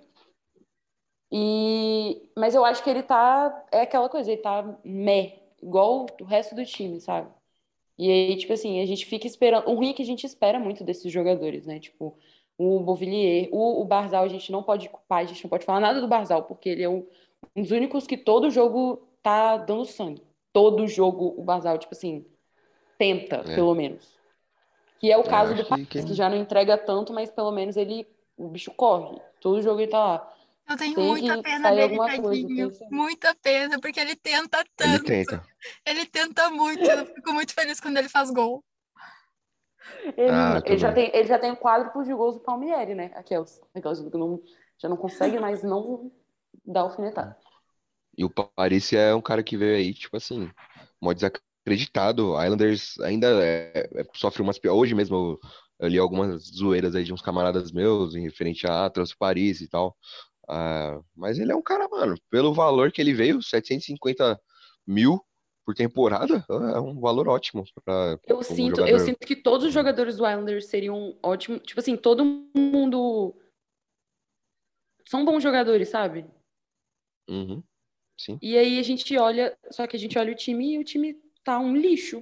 Mas eu acho que ele tá. É aquela coisa, ele tá igual o resto do time, sabe? E aí, tipo assim, a gente fica esperando. O ruim é que a gente espera muito desses jogadores, né? Tipo, o Bovillier, o Barzal, a gente não pode culpar, a gente não pode falar nada do Barzal, porque ele é um dos únicos que todo jogo tá dando sangue. Todo jogo o Barzal, tipo assim, tenta, É, pelo menos. Que é o eu caso do acho que Paris, que já não entrega tanto, mas pelo menos o bicho corre. Todo jogo ele tá lá. Eu tenho Tem muita que pena sair dele, alguma coisa. tadinho. Muita pena, porque ele tenta ele tanto. tenta. Ele tenta muito. Eu fico muito feliz quando ele faz gol. Ah, eu também. Ele já tem quádruplos de gols do Palmieri, né? Aquelas que não, já não consegue mais não dar alfinetada. E o Paris é um cara que veio aí, tipo assim, mó desacreditado. A Islanders ainda sofre umas. Hoje mesmo eu li algumas zoeiras aí de uns camaradas meus em referente a trouxe o Paris e tal. Ah, mas ele é um cara, mano, pelo valor que ele veio, 750 mil por temporada, é um valor ótimo para um Eu jogador. sinto que todos os jogadores do Islanders seriam ótimos. Tipo assim, todo mundo são bons jogadores, sabe? Uhum, sim. E aí a gente olha, só que a gente olha o time e o time tá um lixo.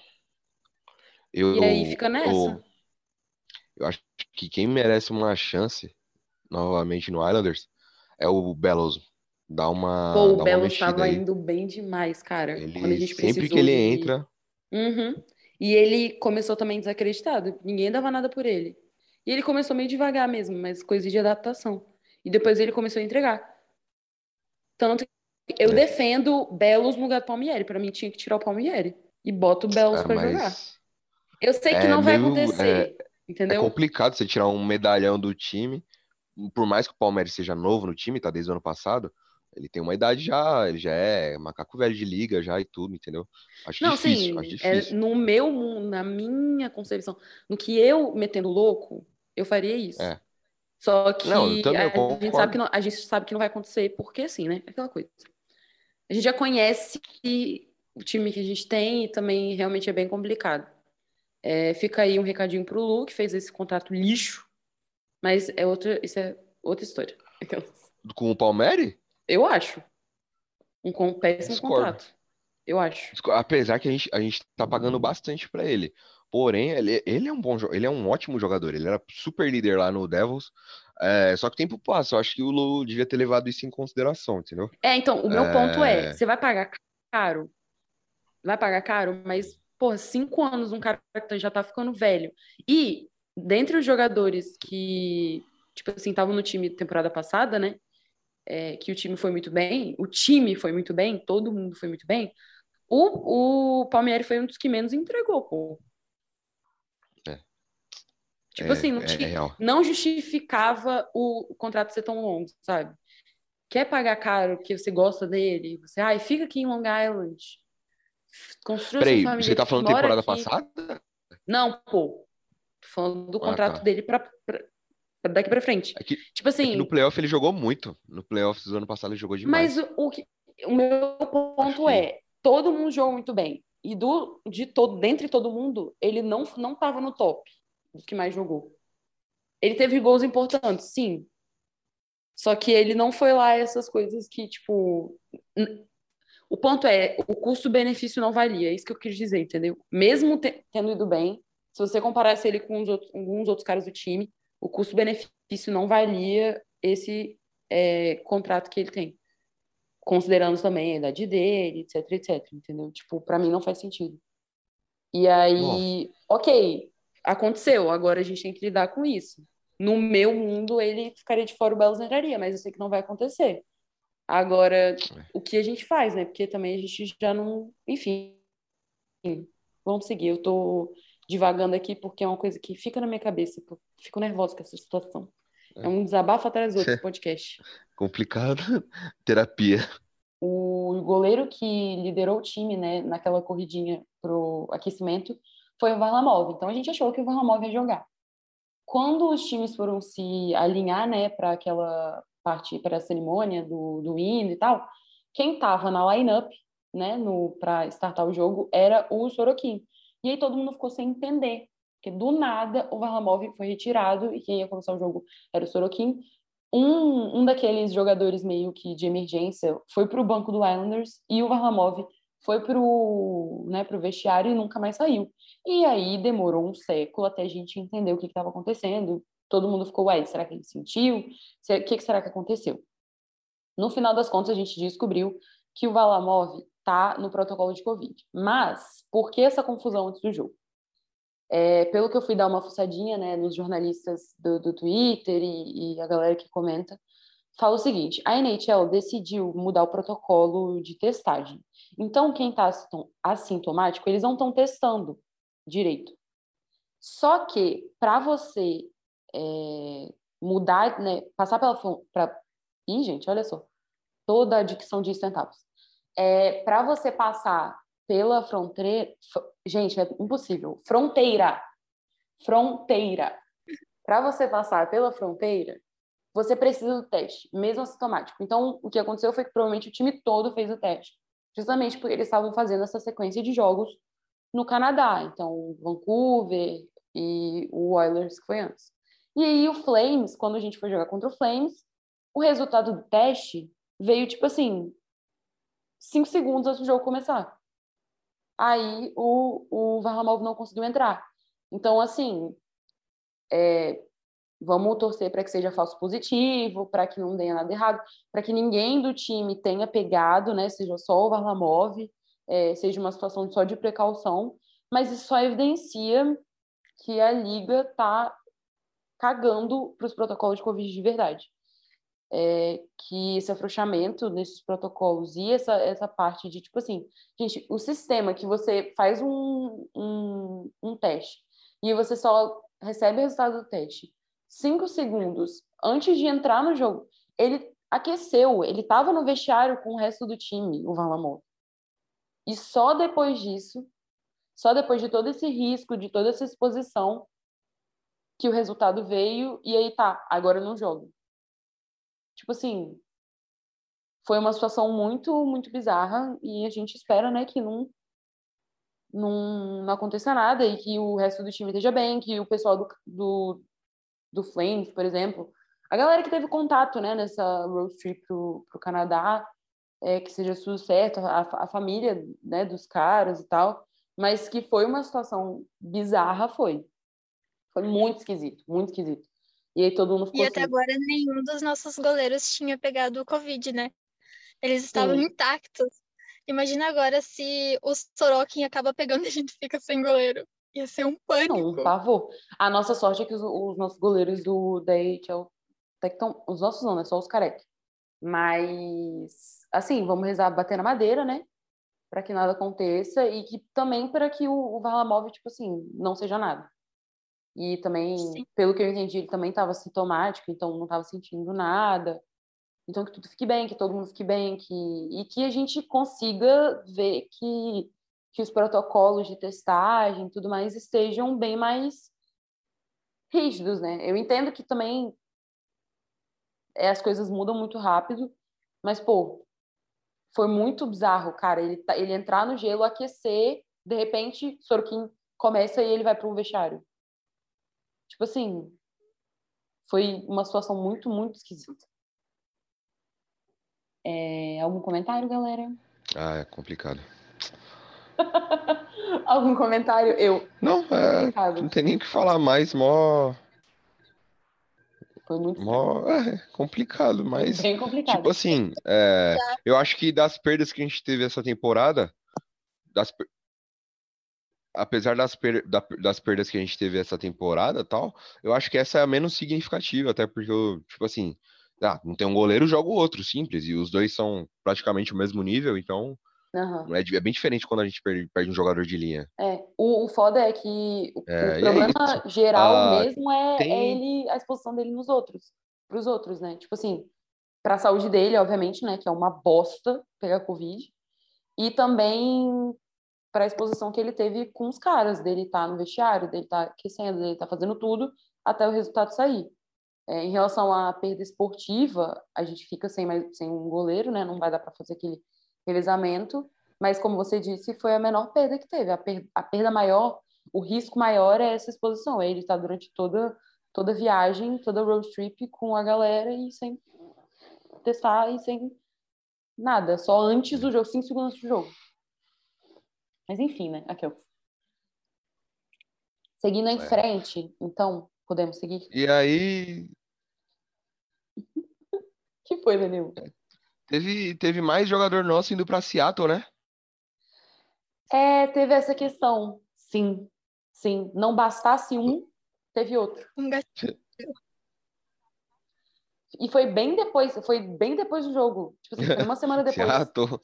E aí Eu, fica nessa. eu, eu acho que quem merece uma chance novamente no Islanders é o Bellows. Pô, o Dá uma Belo mexida estava aí. indo bem demais, cara, quando a Ele, gente sempre que precisou ele de. entra, Uhum. E ele começou também desacreditado. Ninguém dava nada por ele. E ele começou meio devagar mesmo, mas coisa de adaptação. E depois ele começou a entregar. Tanto que eu né? defendo Belos no lugar do Palmieri. Pra mim tinha que tirar o Palmieri. E bota o Belos É, pra jogar. mas Eu sei que é não vai meio. acontecer, É entendeu? complicado você tirar um medalhão do time. Por mais que o Palmeiras seja novo no time, tá desde o ano passado, ele tem uma idade já, ele já é macaco velho de liga já e tudo, entendeu? Não, Acho sim, difícil. no meu mundo, na minha concepção, no que eu metendo louco, eu faria isso. É. Só Não, eu que também eu concordo. a gente sabe que não vai acontecer, porque assim, né? Aquela coisa. A gente já conhece o time que a gente tem e também realmente é bem complicado. É, fica aí um recadinho pro Lu, que fez esse contrato lixo, mas isso é outra história. Aquelas. Com o Palmeiras, Eu acho. Péssimo discordo. contrato. Eu acho. Apesar que a gente tá pagando bastante pra ele. Porém, ele é um ele é um ótimo jogador. Ele era super líder lá no Devils. É, só que o tempo passa. Eu acho que o Lu devia ter levado isso em consideração, entendeu? É, então, o meu ponto é, É, você caro, vai pagar caro, mas, pô, 5 anos um cara que já tá ficando velho. E, dentre os jogadores que, tipo assim, estavam no time temporada passada, né? Que o time foi muito bem, o time foi muito bem, todo mundo foi muito bem. O Palmeiras foi um dos que menos entregou, pô. é, Tipo assim, é real. não justificava o contrato ser tão longo, sabe? Quer pagar caro porque você gosta dele? Você, ai, fica aqui em Long Island, construa sua Peraí, você família tá aqui, falando mora temporada aqui. passada? Não, pô, tô falando do Ah, contrato tá. dele pra daqui pra frente. Tipo É que no assim, playoff ele jogou muito. No playoff do ano passado ele jogou mas demais. o meu Acho ponto que. é, todo mundo jogou muito bem. E dentre todo mundo, ele não tava no top dos que mais jogou. Ele teve gols importantes, sim. Só que ele não foi lá essas coisas que, tipo. O ponto é, o custo-benefício não valia. É isso que eu quis dizer, entendeu? Mesmo tendo ido bem, se você comparasse ele com alguns outros caras do time, o custo-benefício não valia esse contrato que ele tem. Considerando também a idade dele, etc, etc, entendeu? Tipo, pra mim não faz sentido. E Bom, aí, ok. aconteceu, agora a gente tem que lidar com isso. No meu mundo, ele ficaria de fora, o Belos entraria, mas eu sei que não vai acontecer. Agora, o que a gente faz, né? Porque também a gente já não. Enfim, vamos seguir. Eu tô divagando aqui porque é uma coisa que fica na minha cabeça. Eu fico nervosa com essa situação. É um desabafo atrás do outro esse podcast. Complicado. Terapia. O goleiro que liderou o time, né, naquela corridinha pro aquecimento foi o Varlamov. Então a gente achou que o Varlamov ia jogar. Quando os times foram se alinhar, né, para aquela parte, para a cerimônia do hino e tal, quem estava na line-up, né, para startar o jogo, era o Sorokin. E aí todo mundo ficou sem entender, porque do nada o Varlamov foi retirado e quem ia começar o jogo era o Sorokin. Um daqueles jogadores meio que de emergência foi para o banco do Islanders e o Varlamov foi pro vestiário e nunca mais saiu. E aí demorou um século até a gente entender o que estava acontecendo. Todo mundo ficou, ué, será que ele sentiu? O que será que aconteceu? No final das contas, a gente descobriu que o Varlamov tá no protocolo de Covid. Mas, por que essa confusão antes do jogo? Pelo que eu fui dar uma fuçadinha, né, nos jornalistas do Twitter e a galera que comenta, fala o seguinte: a NHL decidiu mudar o protocolo de testagem. Então, quem está assintomático, eles não estão testando direito. Só que, para você mudar, né, passar pela. Ih, gente, olha só. Toda a dicção de centavos. Para você passar pela fronteira. Gente, é impossível. Fronteira. Para você passar pela fronteira, você precisa do teste, mesmo assintomático. Então, o que aconteceu foi que provavelmente o time todo fez o teste, justamente porque eles estavam fazendo essa sequência de jogos no Canadá. Então, Vancouver e o Oilers, que foi antes. E aí, o Flames, quando a gente foi jogar contra o Flames, o resultado do teste veio, tipo assim, 5 segundos antes do jogo começar. Aí, o Varlamov não conseguiu entrar. Então, assim, vamos torcer para que seja falso positivo, para que não tenha nada errado, para que ninguém do time tenha pegado, né? Seja só o Varlamov, seja uma situação só de precaução, mas isso só evidencia que a liga está cagando para os protocolos de Covid de verdade. Que esse afrouxamento nesses protocolos e essa parte de, tipo assim, gente, o sistema que você faz um teste e você só recebe o resultado do teste 5 segundos antes de entrar no jogo, ele aqueceu, ele estava no vestiário com o resto do time, o Varlamov. E só depois disso, só depois de todo esse risco, de toda essa exposição, que o resultado veio e aí tá, agora eu não jogo. Tipo assim, foi uma situação muito, muito bizarra e a gente espera, né, que não aconteça nada e que o resto do time esteja bem, que o pessoal do Flames, por exemplo, a galera que teve contato, né, nessa road trip pro Canadá, que seja tudo certo, a família, né, dos caras e tal, mas que foi uma situação bizarra, foi. Foi muito esquisito, muito esquisito. E aí todo mundo ficou E até assim, agora nenhum dos nossos goleiros tinha pegado o Covid, né? Eles estavam sim, intactos. Imagina agora se o Sorokin acaba pegando e a gente fica sem goleiro. Ia ser um não, um pânico. pavor. A nossa sorte é que os nossos goleiros da AHL até que estão, os nossos não, né, só os careca. Mas, assim, vamos rezar, bater na madeira, né? Para que nada aconteça e que também para que o Varlamov, tipo assim, não seja nada. E também, Sim. pelo que eu entendi, ele também estava sintomático, então não estava sentindo nada. Então que tudo fique bem, que todo mundo fique bem, e que a gente consiga ver que os protocolos de testagem e tudo mais estejam bem mais rígidos, né? Eu entendo que também as coisas mudam muito rápido, mas, pô, foi muito bizarro, cara. Ele entrar no gelo, aquecer, de repente, Sorokin começa e ele vai pro vestiário. Tipo assim, foi uma situação muito, muito esquisita. Algum comentário, galera? Ah, é complicado. Algum comentário? Não, Complicado. não tem nem o que falar mais, mó, Foi muito estranho. mó, complicado, Foi mas, bem tipo complicado. assim, Já eu acho que das perdas que a gente teve essa temporada, das, per- apesar das perdas que a gente teve essa temporada e tal, eu acho que essa é a menos significativa, até porque, tipo assim, não tem um goleiro, joga o outro, simples, e os dois são praticamente o mesmo nível, então Aham. é bem diferente quando a gente perde um jogador de linha. O foda é que o E é problema isso. geral Ah, mesmo é tem. ele, a exposição dele pros outros, né? Tipo assim, pra saúde dele, obviamente, né? Que é uma bosta pegar Covid. E também para a exposição que ele teve com os caras, dele estar no vestiário, dele estar aquecendo, dele estar fazendo tudo até o resultado sair. Em relação à perda esportiva, a gente fica sem um goleiro, né? Não vai dar para fazer aquele revezamento, mas como você disse, foi a menor perda que teve. A perda maior, o risco maior é essa exposição. Ele está durante toda viagem, toda road trip com a galera e sem testar e sem nada, só antes do jogo, 5 segundos do jogo. Mas enfim, né? Aqui, seguindo em É. frente, então, podemos seguir? E aí, Que foi, Danilo? teve mais jogador nosso indo pra Seattle, né? Teve essa questão. Sim, sim. Não bastasse um, teve outro. Um gato. E foi bem depois do jogo. Tipo assim, foi uma semana depois. Seattle.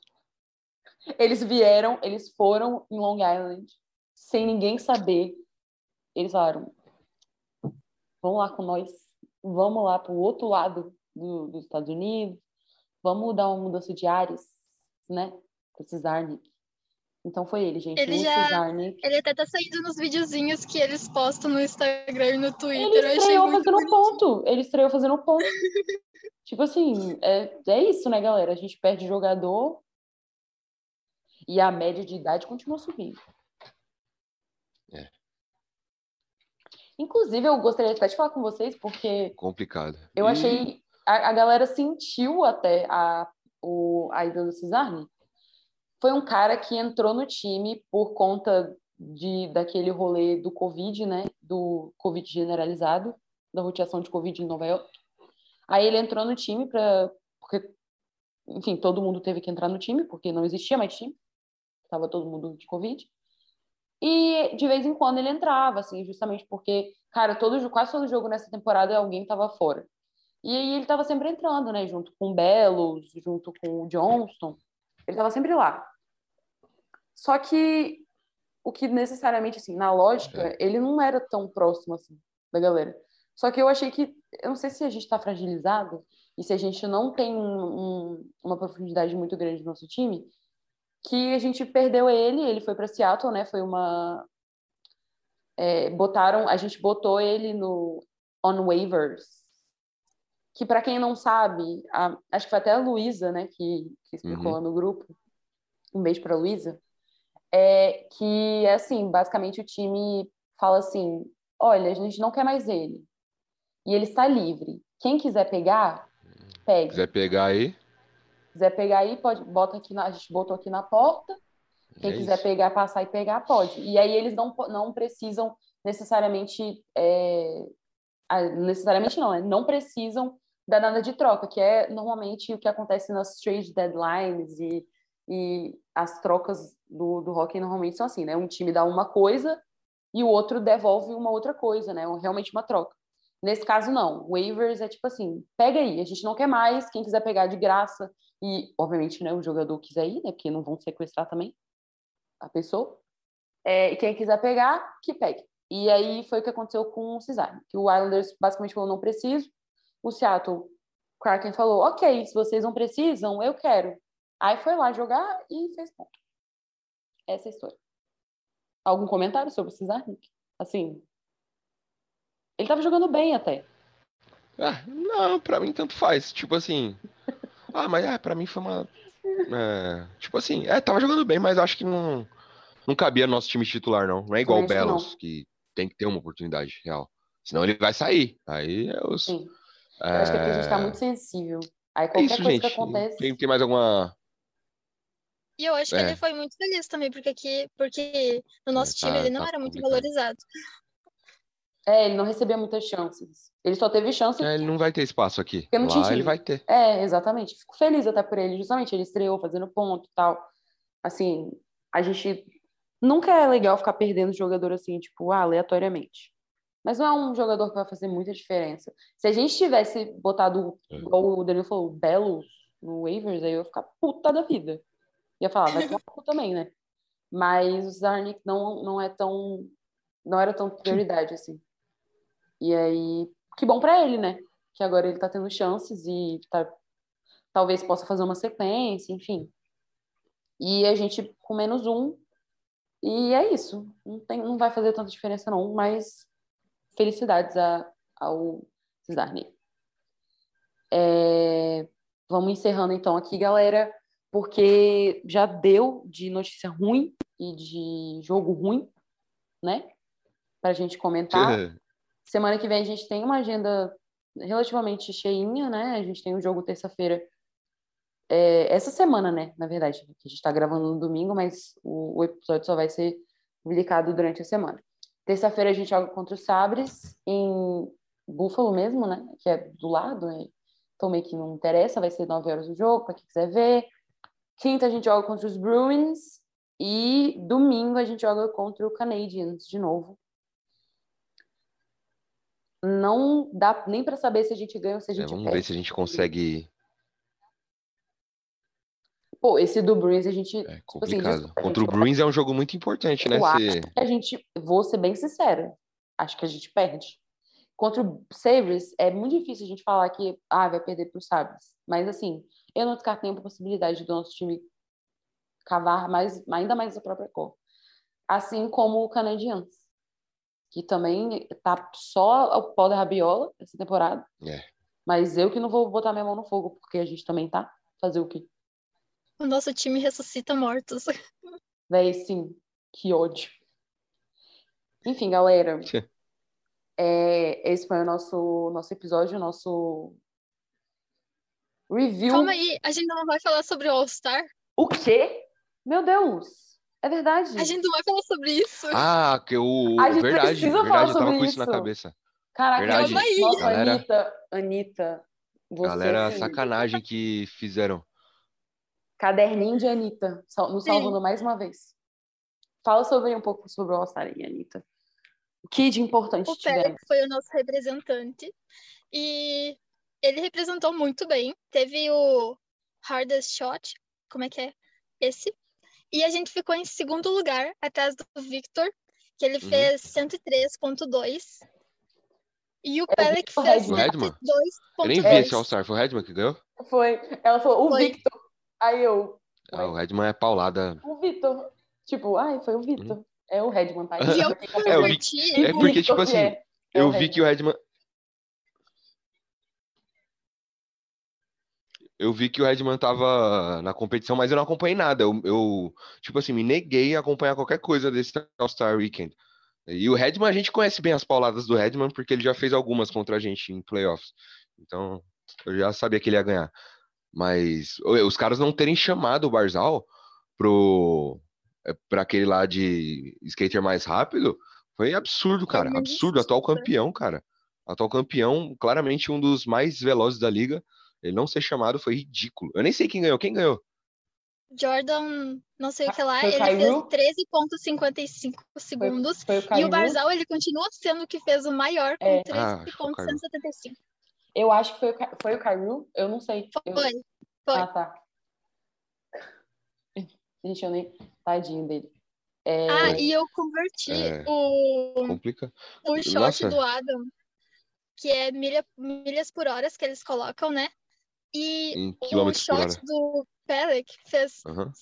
Eles foram em Long Island, sem ninguém saber. Eles falaram, vamos lá com nós, vamos lá pro outro lado dos Estados Unidos, vamos dar uma mudança de ares, né? Pro Cesarnik. Então foi ele, gente. Ele O já. Cesarnik. Ele até tá saindo nos videozinhos que eles postam no Instagram e no Ele Twitter. Eu achei estreou muito fazendo bonitinho. ponto. Ele estreou fazendo ponto. Tipo assim, é isso, né, galera? A gente perde jogador e a média de idade continua subindo. É. Inclusive, eu gostaria até de falar com vocês, porque Complicado. eu achei. A galera sentiu até a ida do Cesarni. Foi um cara que entrou no time por conta daquele rolê do Covid, né? Do Covid generalizado, da roteação de Covid em Nova York. Aí ele entrou no time porque, enfim, todo mundo teve que entrar no time, porque não existia mais time. Tava todo mundo de Covid. E de vez em quando ele entrava, assim, justamente porque, cara, quase todo jogo nessa temporada alguém tava fora. E aí ele tava sempre entrando, né? Junto com o Bellos, junto com o Johnston. Ele tava sempre lá. Só que o que necessariamente, assim, na É. lógica, ele não era tão próximo, assim, da galera. Só que eu achei que, eu não sei se a gente tá fragilizado e se a gente não tem uma profundidade muito grande no nosso time, que a gente perdeu ele foi para Seattle, né? Foi uma a gente botou ele no on waivers, que para quem não sabe, acho que foi até a Luísa, né, que explicou Uhum. lá no grupo. Um beijo para Luísa. Que é assim, basicamente o time fala assim: "Olha, a gente não quer mais ele. E ele está livre. Quem quiser pegar, Quiser pegue. pegar aí, Quiser pegar aí, pode, a gente botou aqui na porta. Quem é quiser isso. pegar, passar e pegar, pode. E aí eles não precisam necessariamente, necessariamente não, né? Não precisam dar nada de troca, que é normalmente o que acontece nas trade deadlines e as trocas do hockey normalmente são assim, né? Um time dá uma coisa e o outro devolve uma outra coisa, né? Realmente uma troca. Nesse caso, não. Waivers é tipo assim, pega aí, a gente não quer mais, quem quiser pegar de graça e, obviamente, né, o jogador quiser ir, né? Porque não vão sequestrar também a pessoa. E quem quiser pegar, que pegue. E aí foi o que aconteceu com o Cesar, que o Islanders basicamente falou, não preciso. O Seattle Kraken falou, ok, se vocês não precisam, eu quero. Aí foi lá jogar e fez ponto. Essa é a história. Algum comentário sobre o Cesar, Nick? Assim, ele tava jogando bem até. Não, pra mim tanto faz. Tipo assim. Mas pra mim foi uma. Tipo assim, tava jogando bem, mas acho que não cabia no nosso time titular, não. Não é igual Também o acho que Bellos, não. que tem que ter uma oportunidade real. Senão ele vai sair. Aí é os. Sim. Eu acho que é porque a gente tá É, muito sensível. Aí é qualquer isso, coisa que gente. acontece. Tem mais alguma. E eu acho que ele É, foi muito feliz também, porque no nosso time ele não tá era muito complicado. valorizado. Ele não recebia muitas chances. Ele só teve chance Ele não vai ter espaço aqui. porque não tinha Lá ele vai time. ter. Exatamente. Fico feliz até por ele. Justamente, ele estreou fazendo ponto e tal. Assim, a gente Nunca é legal ficar perdendo jogador assim, tipo, aleatoriamente. Mas não é um jogador que vai fazer muita diferença. Se a gente tivesse botado, igual o Danilo falou, o Belos no waivers, aí eu ia ficar puta da vida. Ia falar, vai tomar cu também, né? Mas o Zarnik não é tão. Não era tão prioridade, assim. E aí, que bom pra ele, né? Que agora ele tá tendo chances e talvez possa fazer uma sequência, enfim. E a gente com menos um. E é isso. Não vai fazer tanta diferença, não. Mas felicidades ao Zarnik. Vamos encerrando então aqui, galera, porque já deu de notícia ruim e de jogo ruim, né? Pra gente comentar. Semana que vem a gente tem uma agenda relativamente cheinha, né? A gente tem um jogo terça-feira. Essa semana, né? Na verdade, que a gente tá gravando no domingo, mas o episódio só vai ser publicado durante a semana. Terça-feira a gente joga contra o Sabres em Buffalo mesmo, né? Que é do lado, né? Então meio que não interessa, vai ser 9 horas o jogo, para quem quiser ver. Quinta a gente joga contra os Bruins e domingo a gente joga contra o Canadiens de novo. Não dá nem para saber se a gente ganha ou se a gente Vamos perde. ver se a gente consegue. Pô, esse do Bruins a gente, É tipo assim, complicado. desculpa, Contra o Bruins é um jogo muito importante, né? eu acho que a gente, vou ser bem sincera, acho que a gente perde. Contra o Sabres, é muito difícil a gente falar que vai perder para o Sabres. Mas, assim, eu não descarto nenhuma possibilidade do nosso time cavar ainda mais a própria cor. Assim como o Canadiens, que também tá só ao pó da rabiola essa temporada. Mas eu que não vou botar minha mão no fogo, porque a gente também tá. Fazer o quê? O nosso time ressuscita mortos. Véi, sim. Que ódio. Enfim, galera. Esse foi o nosso episódio, nosso review. Calma aí, a gente não vai falar sobre o All-Star? O quê? Meu Deus! É verdade. A gente não vai falar sobre isso. Que o. A gente Verdade, precisa falar verdade, eu tava sobre com isso na isso. cabeça. Caraca, Verdade. Calma aí. nossa, Galera, Anitta, você galera, assim, sacanagem que fizeram. caderninho de Anitta, nos Sim. salvando mais uma vez. Fala um pouco sobre o All-Star aí, Anitta. O que de importante O tivemos? Pelé foi o nosso representante e ele representou muito bem. Teve o hardest shot, como é que é? Esse. E a gente ficou em segundo lugar, atrás do Victor, que ele fez 103,2. E o Pelé que fez O Redman? 102,2. Eu nem vi esse All-Star, foi o Redman que ganhou? Foi. Ela falou, Foi. Victor. Aí eu. O Redman é paulada. O Victor. Tipo, foi o Victor. É o Redman, tá? E eu converti. É porque, tipo assim, eu vi que o Redman. Eu vi que o Redman tava na competição, mas eu não acompanhei nada. Eu, tipo assim, me neguei a acompanhar qualquer coisa desse All-Star Weekend. E o Redman, a gente conhece bem as pauladas do Redman, porque ele já fez algumas contra a gente em playoffs. Então, eu já sabia que ele ia ganhar. Mas os caras não terem chamado o Barzal pra aquele lá de skater mais rápido, foi absurdo, cara. Absurdo. Atual campeão, cara. Atual campeão, claramente um dos mais velozes da liga. Ele não ser chamado foi ridículo. Eu nem sei quem ganhou. Quem ganhou? Jordan, não sei o que lá, Foi o ele Kyrou? fez 13,55 segundos. Foi o E o Barzal, ele continua sendo o que fez o maior, com 13,175. Eu acho que foi o Kyrou, eu não sei. Foi. Ah, tá. Gente, eu nem... Tadinho dele. E eu converti o short do Adam, que é milhas por hora que eles colocam, né? E o shot do Pelec fez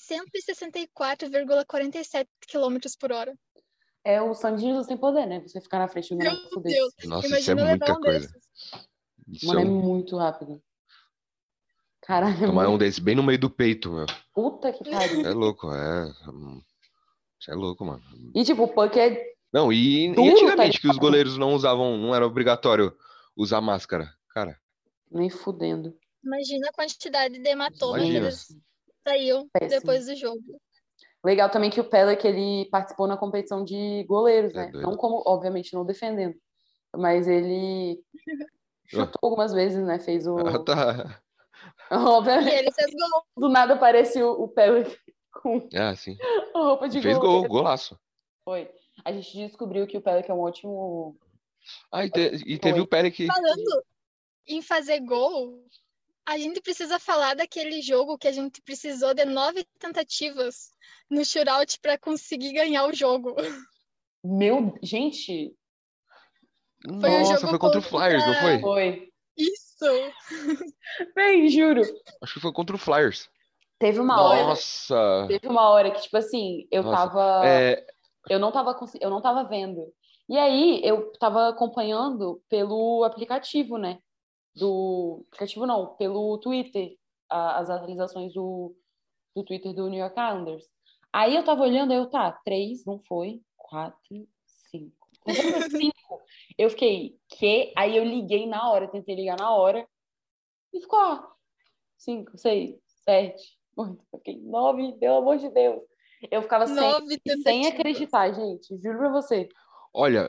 164,47 km por hora. É o Sandinho sem poder, né? Você ficar na frente de um negócio desse. Nossa, imagina isso é muita coisa. Mano, é muito rápido. Caralho, tomar um desse bem no meio do peito, meu. Puta que pariu. É louco, Isso é louco, mano. E tipo, o puck é não, e antigamente que os goleiros não usavam, não era obrigatório usar máscara, cara. Nem fudendo. Imagina a quantidade de hematoma que eles saíam depois do jogo. Legal também que o Pelec, ele participou na competição de goleiros, né? Não como, obviamente, não defendendo. Mas ele chutou algumas vezes, né? Fez o... tá. Obviamente. E ele fez gol. Do nada aparece o Pelec com Ah, sim. a roupa E de fez goleiro. golaço. Foi. A gente descobriu que o Pelican é um ótimo. Ah, e teve o Pelic. Falando em fazer gol, a gente precisa falar daquele jogo que a gente precisou de 9 tentativas no shootout para conseguir ganhar o jogo. Gente, Foi o Nossa, jogo foi contra o Flyers, não foi? foi. Isso. Bem, juro. Acho que foi contra o Flyers. Teve uma Foi. hora. Nossa! Teve uma hora que, tipo assim, eu Nossa. tava. Eu não tava vendo. E aí eu tava acompanhando pelo aplicativo, né? Do. Aplicativo não, pelo Twitter, as atualizações do Twitter do New York Islanders. Aí eu tava olhando, aí tá, 3, não foi, 4, 5. Não foi 5. Eu fiquei, que? Aí eu liguei na hora, tentei ligar na hora, e ficou, 5, 6, 7, 8. Eu fiquei, 9, pelo amor de Deus. Eu ficava 9 sem tentativas. acreditar, gente, juro pra você. Olha,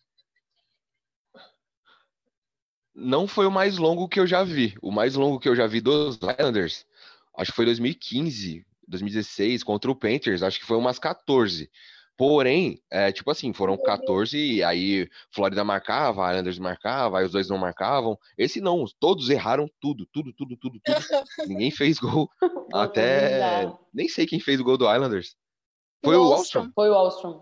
não foi o mais longo que eu já vi. O mais longo que eu já vi dos Islanders, acho que foi 2015, 2016, contra o Panthers, acho que foi umas 14. Porém, tipo assim, foram 14 e aí Flórida marcava, Islanders marcava, aí os dois não marcavam. Esse não, todos erraram tudo, tudo, tudo, tudo, tudo. Ninguém fez gol. Pô, foi Até bizarro. nem sei quem fez o gol do Islanders. O Foi o Wallstrom. Wallstrom. Foi o Alstrom.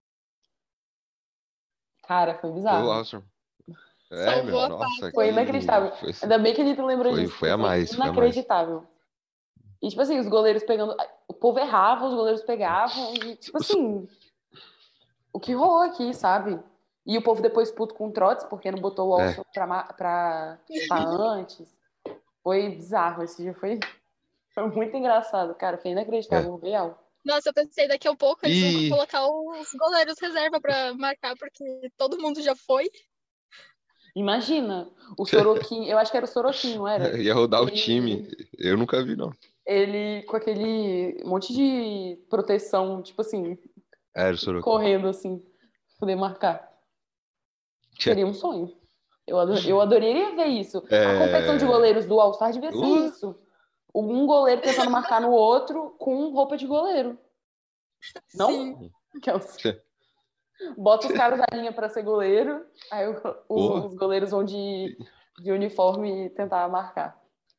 Cara, foi Foi o bizarro. Wallstrom. Salvou Meu, a nossa, pátria. Foi inacreditável. foi, Ainda bem que a gente lembrou disso, foi porque a foi mais, foi a mais. inacreditável. E, tipo assim, os goleiros pegando. O povo errava, os goleiros pegavam. E, tipo assim, o que rolou aqui, sabe? E o povo depois puto com o Trotz, porque não botou o É, Alstrom pra antes. Foi bizarro. Esse dia foi muito engraçado, cara. Foi é. inacreditável, real. Nossa, eu pensei, daqui a pouco eles vão E colocar os goleiros reserva para marcar, porque todo mundo já foi. Imagina, o Sorokin, eu acho que era o Sorokin, não era? ia rodar o time. Ele, Eu nunca vi, não. ele com aquele monte de proteção, tipo assim, Era o Sorokin. correndo assim, pra poder marcar. Seria um sonho. Eu adoraria ver isso. A competição de É... goleiros do All-Star devia ser Uh, isso. Um goleiro tentando marcar no outro com roupa de goleiro. Sim. Não? Bota os caras da linha pra ser goleiro, aí Porra. os goleiros vão de uniforme tentar marcar.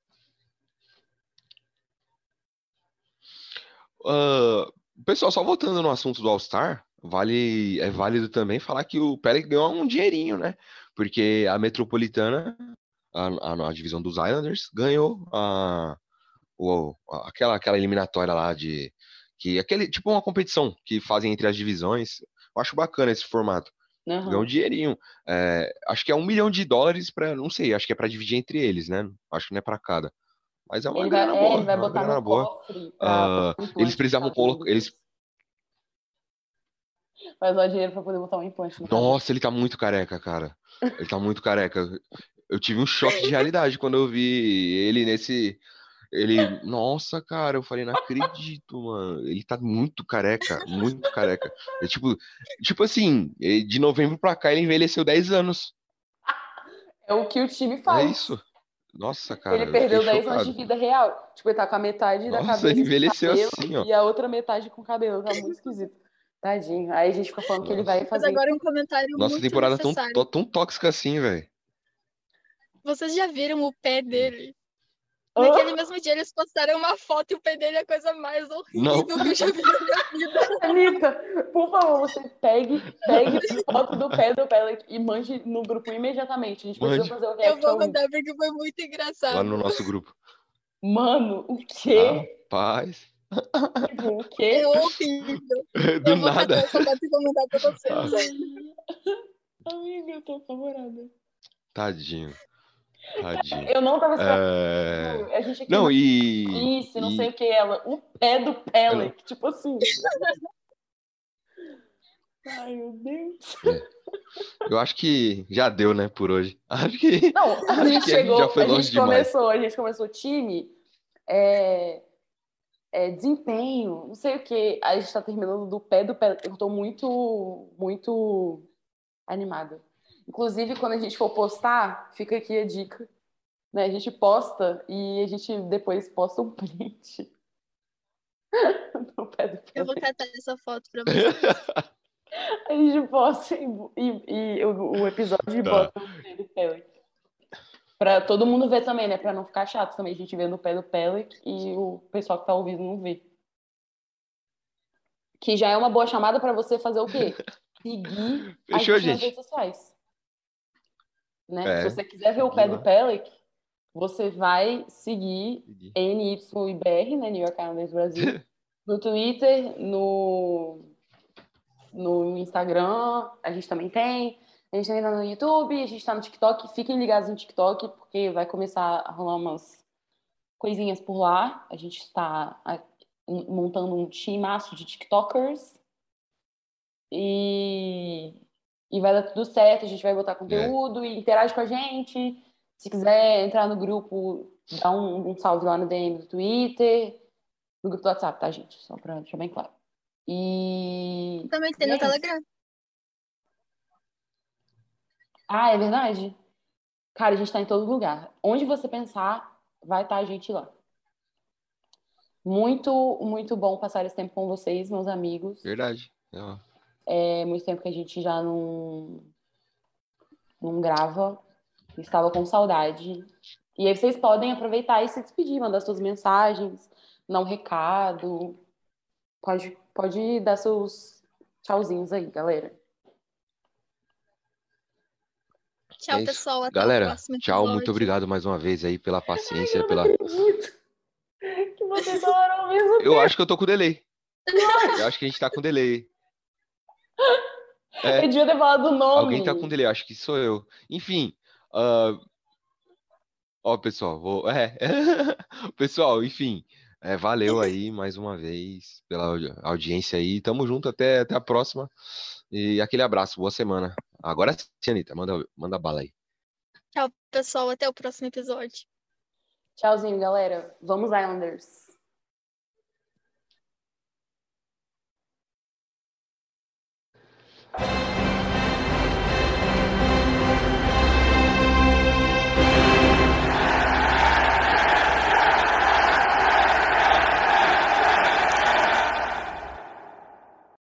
Pessoal, só voltando no assunto do All-Star, é válido também falar que o Pelé ganhou um dinheirinho, né? Porque a Metropolitana, a divisão dos Islanders, ganhou aquela eliminatória lá tipo uma competição que fazem entre as divisões. Eu acho bacana esse formato. Ganhou um Aham. dinheirinho. Acho que é $1 milhão para, não sei, acho que é para dividir entre eles, né? Acho que não é para cada. Mas é uma grana Ele boa, vai é uma botar no grana boa. cofre pra um Eles implante no precisavam cabelo colocar. depois. Vai usar o dinheiro pra poder botar um implante no cabelo. Nossa, ele tá muito careca, cara. Ele tá muito careca. Eu tive um choque de realidade quando eu vi ele nesse. Nossa, cara, eu falei, não acredito, mano. Ele tá muito careca, muito careca. É tipo assim, de novembro pra cá ele envelheceu 10 anos. É o que o time É faz. isso. Nossa, Ele cara, eu fiquei perdeu 10 anos de chocado. vida real. Tipo, ele tá com a metade da Nossa, ele cabeça sem envelheceu cabelo assim, ó. e a outra metade com cabelo. Tá muito esquisito. Tadinho. Aí a gente fica falando que ele vai Nossa. Mas fazer. agora um comentário Nossa muito temporada necessário. tão tóxica assim, velho. Vocês já viram o pé dele? Hã? Naquele mesmo dia eles postaram uma foto e o pé dele é a coisa mais Não. horrível que eu já vi na minha vida. Anitta, por favor, você pegue a foto do pé do Pellet e mande no grupo imediatamente. A gente precisa Mande fazer o Eu react vou ao vivo. mandar porque foi muito lá engraçado. no nosso grupo. Mano, o quê? Rapaz. O É quê? horrível. Do Eu vou nada. catar essa foto e vou mandar pra Ah, vocês. Amiga, eu tô apavorada. tadinho. Tadinho. Eu não tava esperando. É... A gente aqui Não, não e, disse, não sei e o que ela. O pé do não, Pellet, tipo assim. Ai, meu Deus. é. Eu acho que já deu, né, por hoje. Acho que Não, acho que a gente já foi longe demais. a gente começou o time, é, desempenho, não sei o que. Aí a gente tá terminando do pé do Pellet. Eu tô muito animada. Inclusive, quando a gente for postar, fica aqui a dica, né? A gente posta e a gente depois posta um print no pé do Eu vou Pelic. catar essa foto pra você. A gente posta e o episódio Tá. bota no pé do Pelic. Pra todo mundo ver também, né? Pra não ficar chato também. A gente vê no pé do Pelic e o pessoal que tá ouvindo não vê. Que já é uma boa chamada pra você fazer o quê? Seguir a Fechou, gente nas redes gente? sociais, né? Se É, você quiser ver o seguir pé do lá. Pelic, você vai seguir Seguir. NYBR, né? New York Islanders Brasil, no Twitter, no Instagram, a gente também tem. A gente também tá no YouTube, a gente tá no TikTok. Fiquem ligados no TikTok, porque vai começar a rolar umas coisinhas por lá. A gente está montando um timaço de TikTokers. E, e vai dar tudo certo. A gente vai botar É. conteúdo e interage com a gente. Se quiser entrar no grupo, dá um salve lá no DM do Twitter. No grupo do WhatsApp, tá, gente? Só pra deixar bem claro. Também tem E no é isso. Telegram. Ah, é verdade? Cara, a gente tá em todo lugar. Onde você pensar, vai estar a gente lá. Muito, muito bom passar esse tempo com vocês, meus amigos. Verdade. Ó. É muito tempo que a gente já não grava. Estava com saudade. E aí vocês podem aproveitar e se despedir, mandar suas mensagens, dar um recado. Pode dar seus tchauzinhos aí, galera. É Tchau, isso. pessoal. Até o Galera, próximo tchau. Muito episódio. obrigado mais uma vez aí pela Ai, paciência, eu não pela. acredito que vocês falaram ao mesmo Eu tempo. acho que eu tô com delay. Eu acho que a gente tá com delay. Eu É, devia ter falado o alguém tá com nome. delay, acho que sou eu. Enfim, ó, pessoal, Pessoal, enfim, valeu aí mais uma vez pela audiência aí. Tamo junto até a próxima. E aquele abraço, boa semana. Agora sim, Anitta, manda bala aí. Tchau, pessoal. Até o próximo episódio. Tchauzinho, galera. Vamos, Islanders.